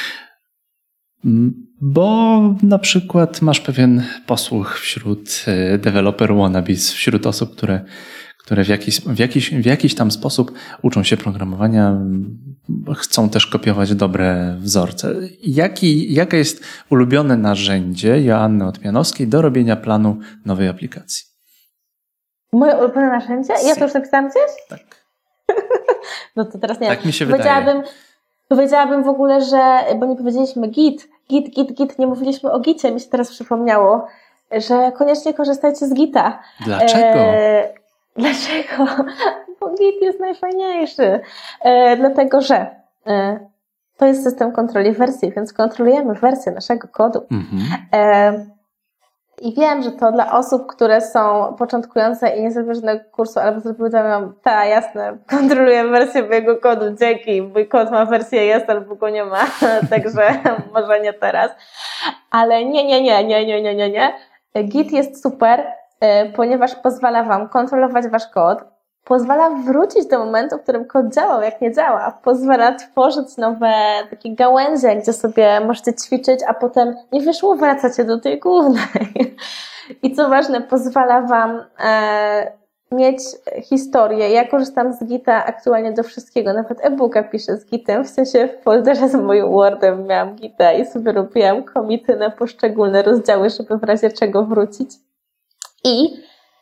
bo na przykład masz pewien posłuch wśród developer wannabes, wśród osób, które, które w, jakiś, w, jakiś, w jakiś tam sposób uczą się programowania, chcą też kopiować dobre wzorce. Jaki, jakie jest ulubione narzędzie Joanny Otmianowskiej do robienia planu nowej aplikacji? Moje ulubione narzędzie? Ja to już napisałam gdzieś? Tak. No to teraz nie wiem. Tak mi się powiedziałabym, wydaje. Powiedziałabym w ogóle, że, bo nie powiedzieliśmy git, git, git, git, nie mówiliśmy o gicie, mi się teraz przypomniało, że koniecznie korzystajcie z gita. Dlaczego? E, dlaczego? Bo git jest najfajniejszy. E, dlatego, że e, to jest system kontroli wersji, więc kontrolujemy wersję naszego kodu. Mhm. E, I wiem, że to dla osób, które są początkujące i nie zrobiły żadnego kursu, albo zrobiły to, mam, ta, jasne, kontroluję wersję mojego kodu, dzięki, mój kod ma wersję jest, albo go nie ma, także może nie teraz. Ale nie, nie, nie, nie, nie, nie, nie, nie. Git jest super, ponieważ pozwala Wam kontrolować Wasz kod, pozwala wrócić do momentu, w którym kod działał, jak nie działa, pozwala tworzyć nowe takie gałęzie, gdzie sobie możecie ćwiczyć, a potem nie wyszło, wracacie do tej głównej. I co ważne, pozwala Wam e, mieć historię. Ja korzystam z Gita aktualnie do wszystkiego, nawet e-booka piszę z Gitem, w sensie w folderze z moim Wordem miałam Gita i sobie robiłam komity na poszczególne rozdziały, żeby w razie czego wrócić. I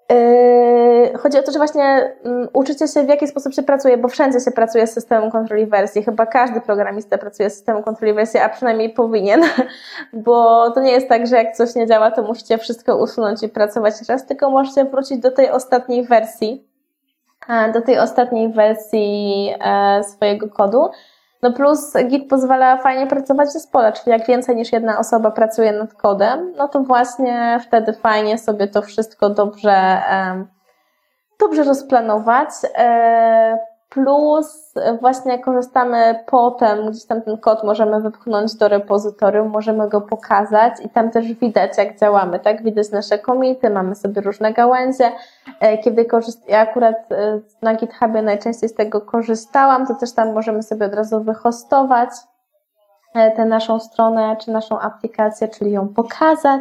Yy, chodzi o to, że właśnie um, uczycie się, w jaki sposób się pracuje, bo wszędzie się pracuje z systemem kontroli wersji. Chyba każdy programista pracuje z systemem kontroli wersji, a przynajmniej powinien, bo to nie jest tak, że jak coś nie działa, to musicie wszystko usunąć i pracować raz, tylko możecie wrócić do tej ostatniej wersji, do tej ostatniej wersji e, swojego kodu. No plus Git pozwala fajnie pracować w zespole, czyli jak więcej niż jedna osoba pracuje nad kodem, no to właśnie wtedy fajnie sobie to wszystko dobrze, dobrze rozplanować. Plus właśnie korzystamy potem, gdzieś tam ten kod możemy wypchnąć do repozytorium, możemy go pokazać i tam też widać, jak działamy, tak? Widać nasze commity, mamy sobie różne gałęzie. Kiedy korzyst... ja akurat na GitHubie najczęściej z tego korzystałam, to też tam możemy sobie od razu wyhostować tę naszą stronę czy naszą aplikację, czyli ją pokazać.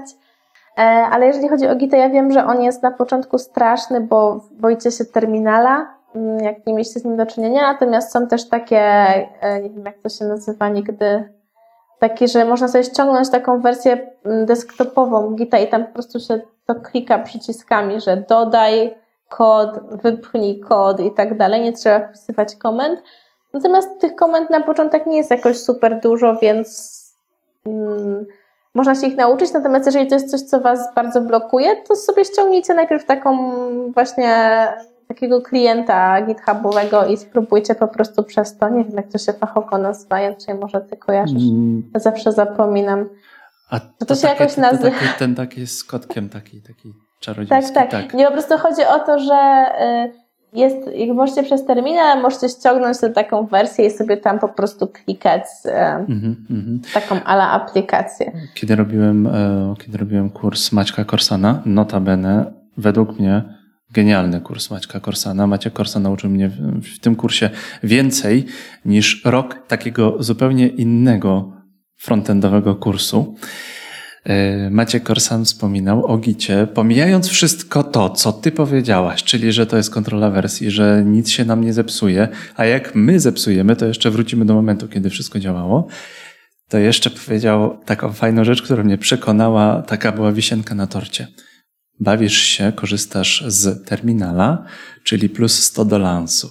Ale jeżeli chodzi o Gita, ja wiem, że on jest na początku straszny, bo boicie się terminala, jak nie mieliście z nim do czynienia, natomiast są też takie, nie wiem jak to się nazywa nigdy, takie, że można sobie ściągnąć taką wersję desktopową Gita i tam po prostu się to klika przyciskami, że dodaj kod, wypchnij kod i tak dalej, nie trzeba wpisywać komend. Natomiast tych komend na początek nie jest jakoś super dużo, więc hmm, można się ich nauczyć, natomiast jeżeli to jest coś, co was bardzo blokuje, to sobie ściągnijcie najpierw taką właśnie takiego klienta GitHubowego i spróbujcie po prostu przez to, nie wiem jak to się fachowo nazywa, czy może ty kojarzysz, ja zawsze zapominam. A to, to, to się takie, jakoś nazywa. To taki, ten taki z kotkiem, taki, taki czarodziejski. Tak, tak, tak. Nie, po prostu chodzi o to, że jest, jak możecie przez terminal, możecie ściągnąć tę taką wersję i sobie tam po prostu klikać mm-hmm, mm-hmm. taką ala aplikację. Kiedy robiłem, kiedy robiłem kurs Maćka Korsana, notabene według mnie genialny kurs Maćka Korsana. Maciek Korsan nauczył mnie w, w tym kursie więcej niż rok takiego zupełnie innego frontendowego kursu. Maciek Korsan wspominał o Gicie, pomijając wszystko to, co ty powiedziałaś, czyli że to jest kontrola wersji, że nic się nam nie zepsuje, a jak my zepsujemy, to jeszcze wrócimy do momentu, kiedy wszystko działało, to jeszcze powiedział taką fajną rzecz, która mnie przekonała, taka była wisienka na torcie. Bawisz się, korzystasz z terminala, czyli plus sto do lansu.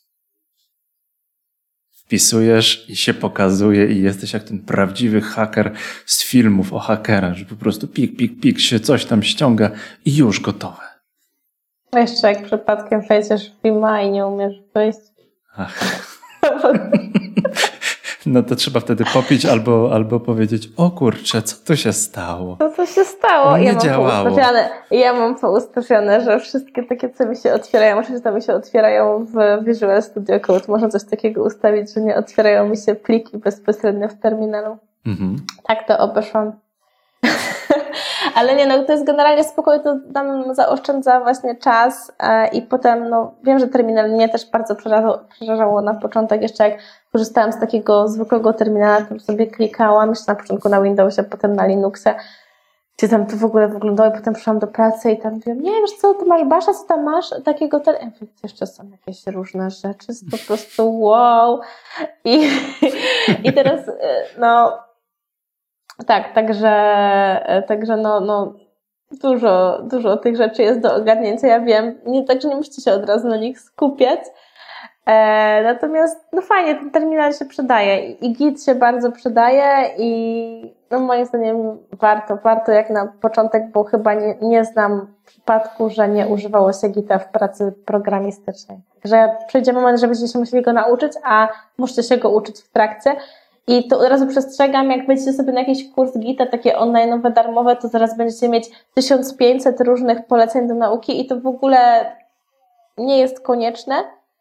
Wpisujesz i się pokazuje i jesteś jak ten prawdziwy haker z filmów o hakerach, że po prostu pik, pik, pik się coś tam ściąga i już gotowe. Jeszcze jak przypadkiem wejdziesz w Vima i nie umiesz wyjść. Ach. No to trzeba wtedy popić albo, albo powiedzieć, o kurczę, co tu się stało? Co tu się stało? No nie ja mam działało. Poustawione, ja mam poustawione, że wszystkie takie, co mi się otwierają, oczywiście to mi się otwierają w Visual Studio Code. Można coś takiego ustawić, że nie otwierają mi się pliki bezpośrednio w terminalu. Mhm. Tak to obeszłam. Ale nie, no to jest generalnie spokojnie, to nam zaoszczędza właśnie czas e, i potem, no wiem, że terminal mnie też bardzo przerażało, przerażało na początek, jeszcze jak korzystałam z takiego zwykłego terminala, to sobie klikałam, jeszcze na początku na Windowsie, potem na Linuxie, gdzie tam to w ogóle wyglądało i potem przyszłam do pracy i tam wiem, nie wiesz co, ty masz Basha, co tam masz? Takiego terminala, jeszcze są jakieś różne rzeczy, jest po prostu wow. I, i teraz, no tak, także, także no, no dużo, dużo tych rzeczy jest do ogarnięcia, ja wiem, nie, także nie musicie się od razu na nich skupiać. E, natomiast no fajnie, ten terminal się przydaje i Git się bardzo przydaje i no moim zdaniem warto, warto jak na początek, bo chyba nie, nie znam przypadku, że nie używało się Gita w pracy programistycznej. Także przyjdzie moment, że będziecie się musieli go nauczyć, a musicie się go uczyć w trakcie. I to od razu przestrzegam, jak będziecie sobie na jakiś kurs Gita, takie online'owe, darmowe, to zaraz będziecie mieć tysiąc pięćset różnych poleceń do nauki i to w ogóle nie jest konieczne.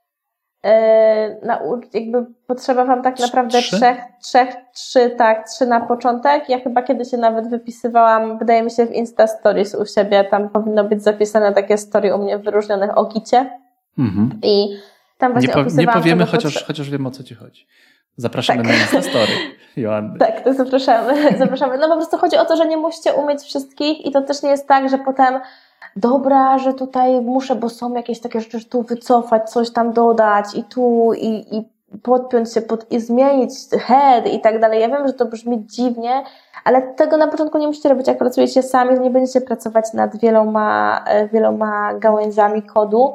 Yy, jakby potrzeba wam tak naprawdę trzy? trzech, trzech, trzy, tak, trzy na początek. Ja chyba kiedyś się nawet wypisywałam, wydaje mi się w Insta Stories u siebie, tam powinno być zapisane takie story u mnie wyróżnionych o Gicie. Mhm. I tam właśnie nie, po, nie powiemy, chociaż, potrze- chociaż wiemy o co ci chodzi. Zapraszamy tak. na Insta Story, Joanny. Tak, to zapraszamy, zapraszamy. No po prostu chodzi o to, że nie musicie umieć wszystkich i to też nie jest tak, że potem dobra, że tutaj muszę, bo są jakieś takie rzeczy, że tu wycofać, coś tam dodać i tu i, i podpiąć się pod i zmienić head i tak dalej. Ja wiem, że to brzmi dziwnie, ale tego na początku nie musicie robić. Jak pracujecie sami, nie będziecie pracować nad wieloma, wieloma gałęziami kodu.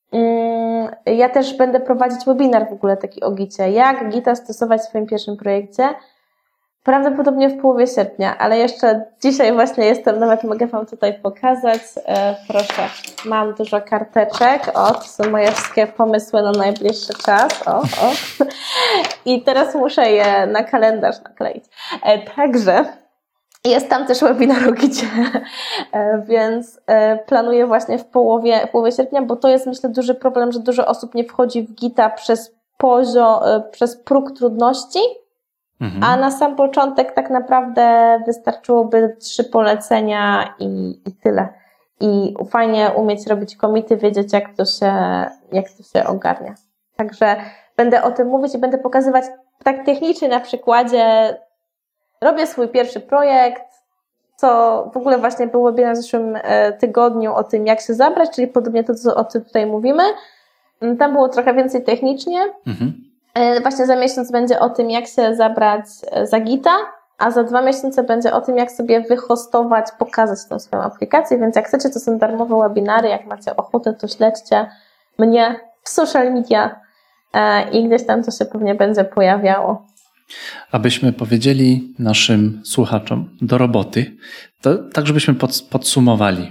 Ja też będę prowadzić webinar w ogóle taki o gicie. Jak gita stosować w swoim pierwszym projekcie? Prawdopodobnie w połowie sierpnia, ale jeszcze dzisiaj właśnie jestem, nawet mogę Wam tutaj pokazać. E, proszę, mam dużo karteczek. O, to są moje wszystkie pomysły na najbliższy czas. O, o. I teraz muszę je na kalendarz nakleić. E, także jest tam też webinar o gicie, e, więc e, planuję właśnie w połowie, w połowie sierpnia, bo to jest, myślę, duży problem, że dużo osób nie wchodzi w gita przez poziom, e, przez próg trudności. Mhm. A na sam początek tak naprawdę wystarczyłoby trzy polecenia i, i tyle. I fajnie umieć robić komity, wiedzieć jak to się, jak to się ogarnia. Także będę o tym mówić i będę pokazywać tak technicznie na przykładzie. Robię swój pierwszy projekt, co w ogóle właśnie był webinar w zeszłym tygodniu o tym, jak się zabrać, czyli podobnie to, co o tym tutaj mówimy. Tam było trochę więcej technicznie. Mhm. Właśnie za miesiąc będzie o tym, jak się zabrać za gita, a za dwa miesiące będzie o tym, jak sobie wyhostować, pokazać tą swoją aplikację, więc jak chcecie, to są darmowe webinary, jak macie ochotę, to śledźcie mnie w social media i gdzieś tam to się pewnie będzie pojawiało. Abyśmy powiedzieli naszym słuchaczom do roboty, to tak żebyśmy podsumowali.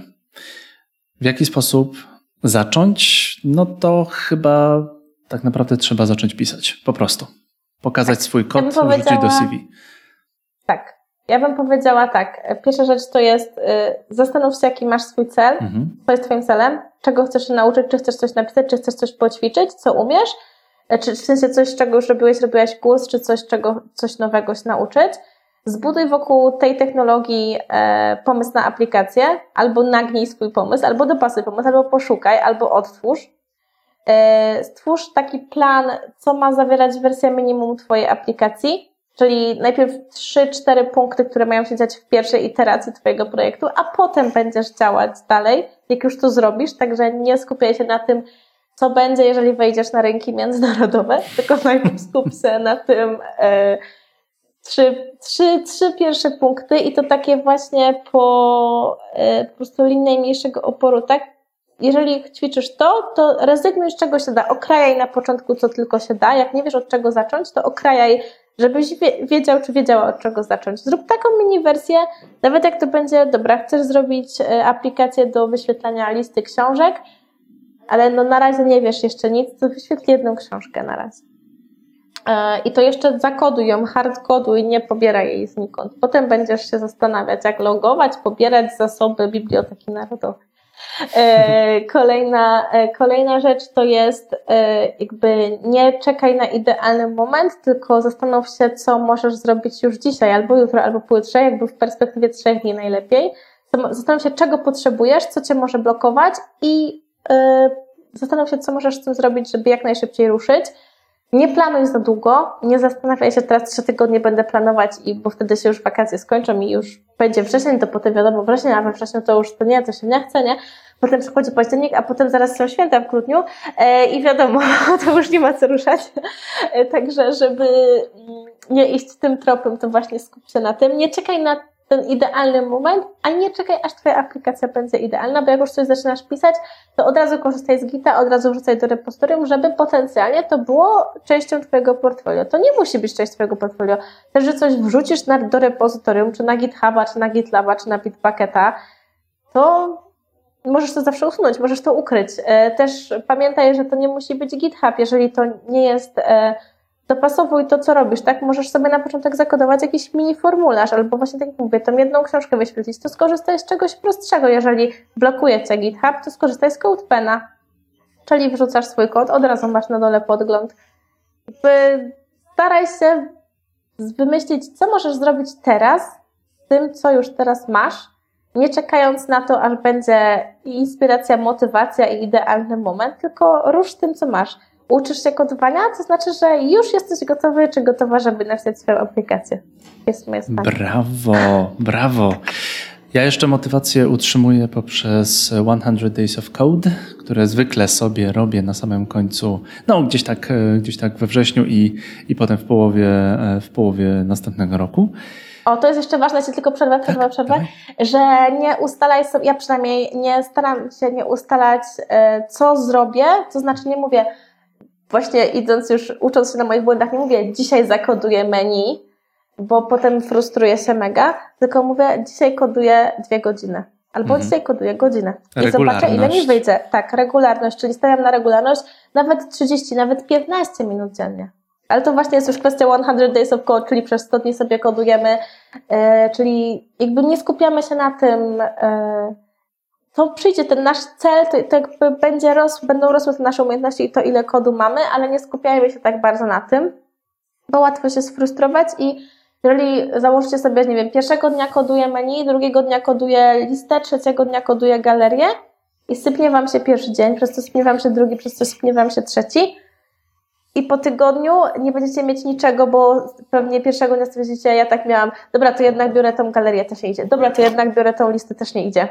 W jaki sposób zacząć? No to chyba tak naprawdę trzeba zacząć pisać. Po prostu. Pokazać tak. swój kod, ja wrzucić do C V. Tak. Ja bym powiedziała tak. Pierwsza rzecz to jest yy, zastanów się, jaki masz swój cel. Mhm. Co jest twoim celem? Czego chcesz się nauczyć? Czy chcesz coś napisać? Czy chcesz coś poćwiczyć? Co umiesz? Czy w sensie coś, czego już robiłeś, robiłaś kurs? Czy coś, czego, coś nowego się nauczyć? Zbuduj wokół tej technologii e, pomysł na aplikację. Albo nagnij swój pomysł, albo dopasuj pomysł, albo poszukaj, albo odtwórz. Stwórz taki plan, co ma zawierać wersja minimum Twojej aplikacji, czyli najpierw trzy cztery punkty, które mają się dziać w pierwszej iteracji Twojego projektu, a potem będziesz działać dalej, jak już to zrobisz, także nie skupiaj się na tym, co będzie, jeżeli wejdziesz na rynki międzynarodowe, tylko najpierw skup się na tym e, trzy, trzy, trzy pierwsze punkty i to takie właśnie po, e, po prostu linii najmniejszego oporu, tak? Jeżeli ćwiczysz to, to rezygnuj z czego się da. Okrajaj na początku, co tylko się da. Jak nie wiesz, od czego zacząć, to okrajaj, żebyś wiedział, czy wiedziała, od czego zacząć. Zrób taką mini wersję, nawet jak to będzie, dobra, chcesz zrobić aplikację do wyświetlania listy książek, ale no na razie nie wiesz jeszcze nic, to wyświetl jedną książkę na razie. I to jeszcze zakoduj ją, hardkoduj, nie pobieraj jej znikąd. Potem będziesz się zastanawiać, jak logować, pobierać zasoby Biblioteki Narodowej. Kolejna, kolejna rzecz to jest jakby nie czekaj na idealny moment, tylko zastanów się, co możesz zrobić już dzisiaj, albo jutro, albo pojutrze, jakby w perspektywie trzech dni najlepiej. Zastanów się, czego potrzebujesz, co cię może blokować i zastanów się, co możesz z tym zrobić, żeby jak najszybciej ruszyć. Nie planuj za długo, nie zastanawiaj się, teraz trzy tygodnie będę planować, i bo wtedy się już wakacje skończą i już będzie wrzesień, to potem wiadomo wrzesień, a we wrześniu to już to nie, to się nie chce, nie? Potem przychodzi październik, a potem zaraz są święta w grudniu e, i wiadomo, to już nie ma co ruszać. E, także, żeby nie iść tym tropem, to właśnie skup się na tym. Nie czekaj na ten idealny moment, a nie czekaj, aż Twoja aplikacja będzie idealna, bo jak już coś zaczynasz pisać, to od razu korzystaj z Gita, od razu wrzucaj do repozytorium, żeby potencjalnie to było częścią Twojego portfolio. To nie musi być część Twojego portfolio. Też, że coś wrzucisz na, do repozytorium, czy na GitHuba, czy na GitLaba, czy na Bitbucketa, to możesz to zawsze usunąć, możesz to ukryć. Też pamiętaj, że to nie musi być GitHub, jeżeli to nie jest... Dopasowuj to, co robisz, tak? Możesz sobie na początek zakodować jakiś mini formularz, albo właśnie tak jak mówię, tą jedną książkę wyświetlić, to skorzystaj z czegoś prostszego. Jeżeli blokuje Cię GitHub, to skorzystaj z CodePena. Czyli wrzucasz swój kod, od razu masz na dole podgląd. Staraj się wymyślić, co możesz zrobić teraz z tym, co już teraz masz, nie czekając na to, aż będzie inspiracja, motywacja i idealny moment, tylko rusz tym, co masz. Uczysz się kodowania, to znaczy, że już jesteś gotowy czy gotowa, żeby napisać swoją aplikację. Jest moje zdanie. Brawo, brawo. Ja jeszcze motywację utrzymuję poprzez sto Days of Code, które zwykle sobie robię na samym końcu, no gdzieś tak, gdzieś tak we wrześniu i, i potem w połowie, w połowie następnego roku. O, to jest jeszcze ważne, się tylko przerwę, przerwę, tak, przerwę, dawaj. że nie ustalaj sobie, ja przynajmniej nie staram się nie ustalać, co zrobię, to znaczy nie mówię, właśnie idąc już, ucząc się na moich błędach, nie mówię, dzisiaj zakoduję menu, bo potem frustruję się mega, tylko mówię, dzisiaj koduję dwie godziny. Albo mhm. dzisiaj koduję godzinę. I zobaczę, ile mi wyjdzie. Tak, regularność, czyli stawiam na regularność nawet trzydzieści, nawet piętnaście minut dziennie. Ale to właśnie jest już kwestia sto Days of Code, czyli przez sto dni sobie kodujemy, yy, czyli jakby nie skupiamy się na tym, yy, to przyjdzie ten nasz cel, to, to jakby będzie rosł, będą rosły te nasze umiejętności i to, ile kodu mamy, ale nie skupiajmy się tak bardzo na tym, bo łatwo się sfrustrować i jeżeli założycie sobie, nie wiem, pierwszego dnia koduję menu, drugiego dnia koduję listę, trzeciego dnia koduję galerię i sypnie wam się pierwszy dzień, przez to sypnie wam się drugi, przez to sypnie wam się trzeci i po tygodniu nie będziecie mieć niczego, bo pewnie pierwszego dnia stwierdzicie, ja tak miałam, dobra, to jednak biorę tą galerię, też nie idzie, dobra, to jednak biorę tą listę, też nie idzie.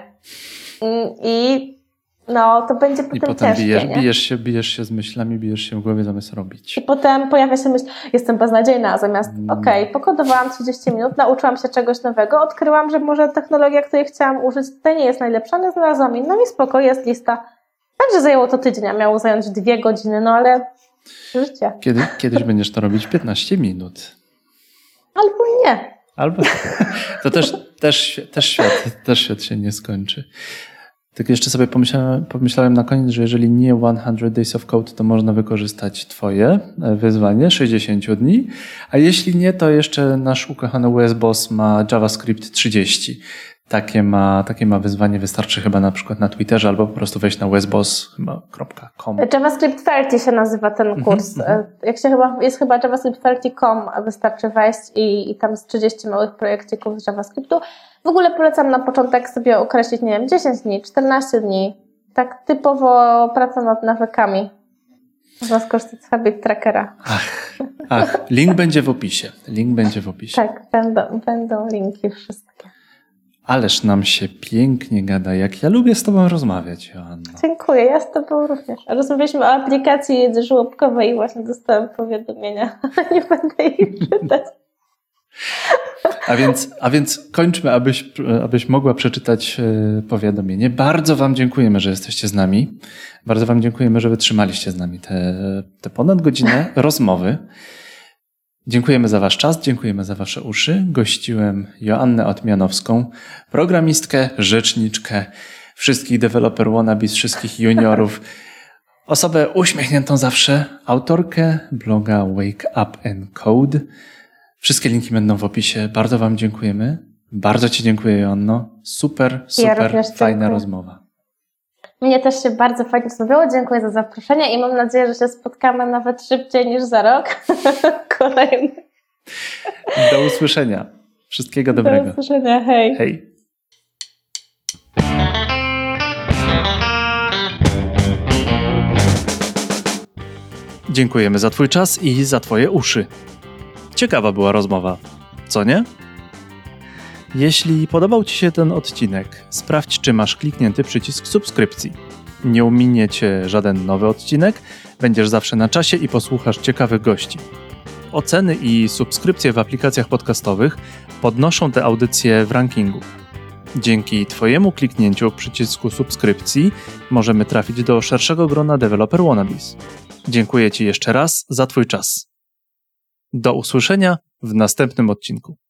I no, to będzie potem I potem ciężkie, bijesz, nie? bijesz się, bijesz się z myślami, bijesz się w głowie zamiast robić. I potem pojawia się myśl, jestem beznadziejna, zamiast mm. okej, okay, pokodowałam trzydzieści minut, nauczyłam się czegoś nowego, odkryłam, że może technologia, której chciałam użyć, tutaj nie jest najlepsza, ale znalazłam inną i spoko, jest lista. Także zajęło to tydzień, a miało zająć dwie godziny, no ale życie. Kiedy, kiedyś będziesz to robić piętnaście minut. Albo nie. Albo to też, też, też, świat, też świat się nie skończy. Tak jeszcze sobie pomyślałem, pomyślałem na koniec, że jeżeli nie sto Days of Code, to można wykorzystać twoje wyzwanie sześćdziesiąt dni, a jeśli nie, to jeszcze nasz ukochany U S Boss ma JavaScript trzydzieści. Takie ma, takie ma wyzwanie, wystarczy chyba na przykład na Twitterze albo po prostu wejść na usboss kropka com. JavaScript trzydzieści się nazywa ten kurs. Mm-hmm. Jak się chyba, jest chyba JavaScript trzydzieści kropka com, wystarczy wejść i, i tam jest trzydzieści małych projekcików z JavaScriptu. W ogóle polecam na początek sobie określić, nie wiem, dziesięć dni, czternaście dni. Tak typowo praca nad nawykami. Można skorzystać z Habit Trackera. Ach, ach, link będzie w opisie. Link będzie w opisie. Tak, będą, będą linki wszystkie. Ależ nam się pięknie gada, jak ja lubię z tobą rozmawiać, Joanna. Dziękuję, ja z tobą również. Rozmawialiśmy o aplikacji żłobkowej i właśnie dostałem powiadomienia. Nie będę ich czytać. A więc, a więc kończmy, abyś, abyś mogła przeczytać powiadomienie. Bardzo wam dziękujemy, że jesteście z nami. Bardzo wam dziękujemy, że wytrzymaliście z nami te, te ponad godzinę rozmowy. Dziękujemy za wasz czas, dziękujemy za wasze uszy. Gościłem Joannę Otmianowską, programistkę, rzeczniczkę, wszystkich developer wannabes, wszystkich juniorów, osobę uśmiechniętą zawsze, autorkę bloga Wake Up and Code. Wszystkie linki będą w opisie. Bardzo wam dziękujemy. Bardzo ci dziękuję, Joanno. Super, super ja fajna dziękuję. rozmowa. Mnie też się bardzo fajnie rozmawiało. Dziękuję za zaproszenie i mam nadzieję, że się spotkamy nawet szybciej niż za rok. Kolejny. Do usłyszenia. Wszystkiego dobrego. Do usłyszenia. Hej. Hej. Dziękujemy za twój czas i za twoje uszy. Ciekawa była rozmowa, co nie? Jeśli podobał ci się ten odcinek, sprawdź, czy masz kliknięty przycisk subskrypcji. Nie ominie cię żaden nowy odcinek, będziesz zawsze na czasie i posłuchasz ciekawych gości. Oceny i subskrypcje w aplikacjach podcastowych podnoszą te audycje w rankingu. Dzięki twojemu kliknięciu przycisku subskrypcji możemy trafić do szerszego grona developer wannabes. Dziękuję ci jeszcze raz za twój czas. Do usłyszenia w następnym odcinku.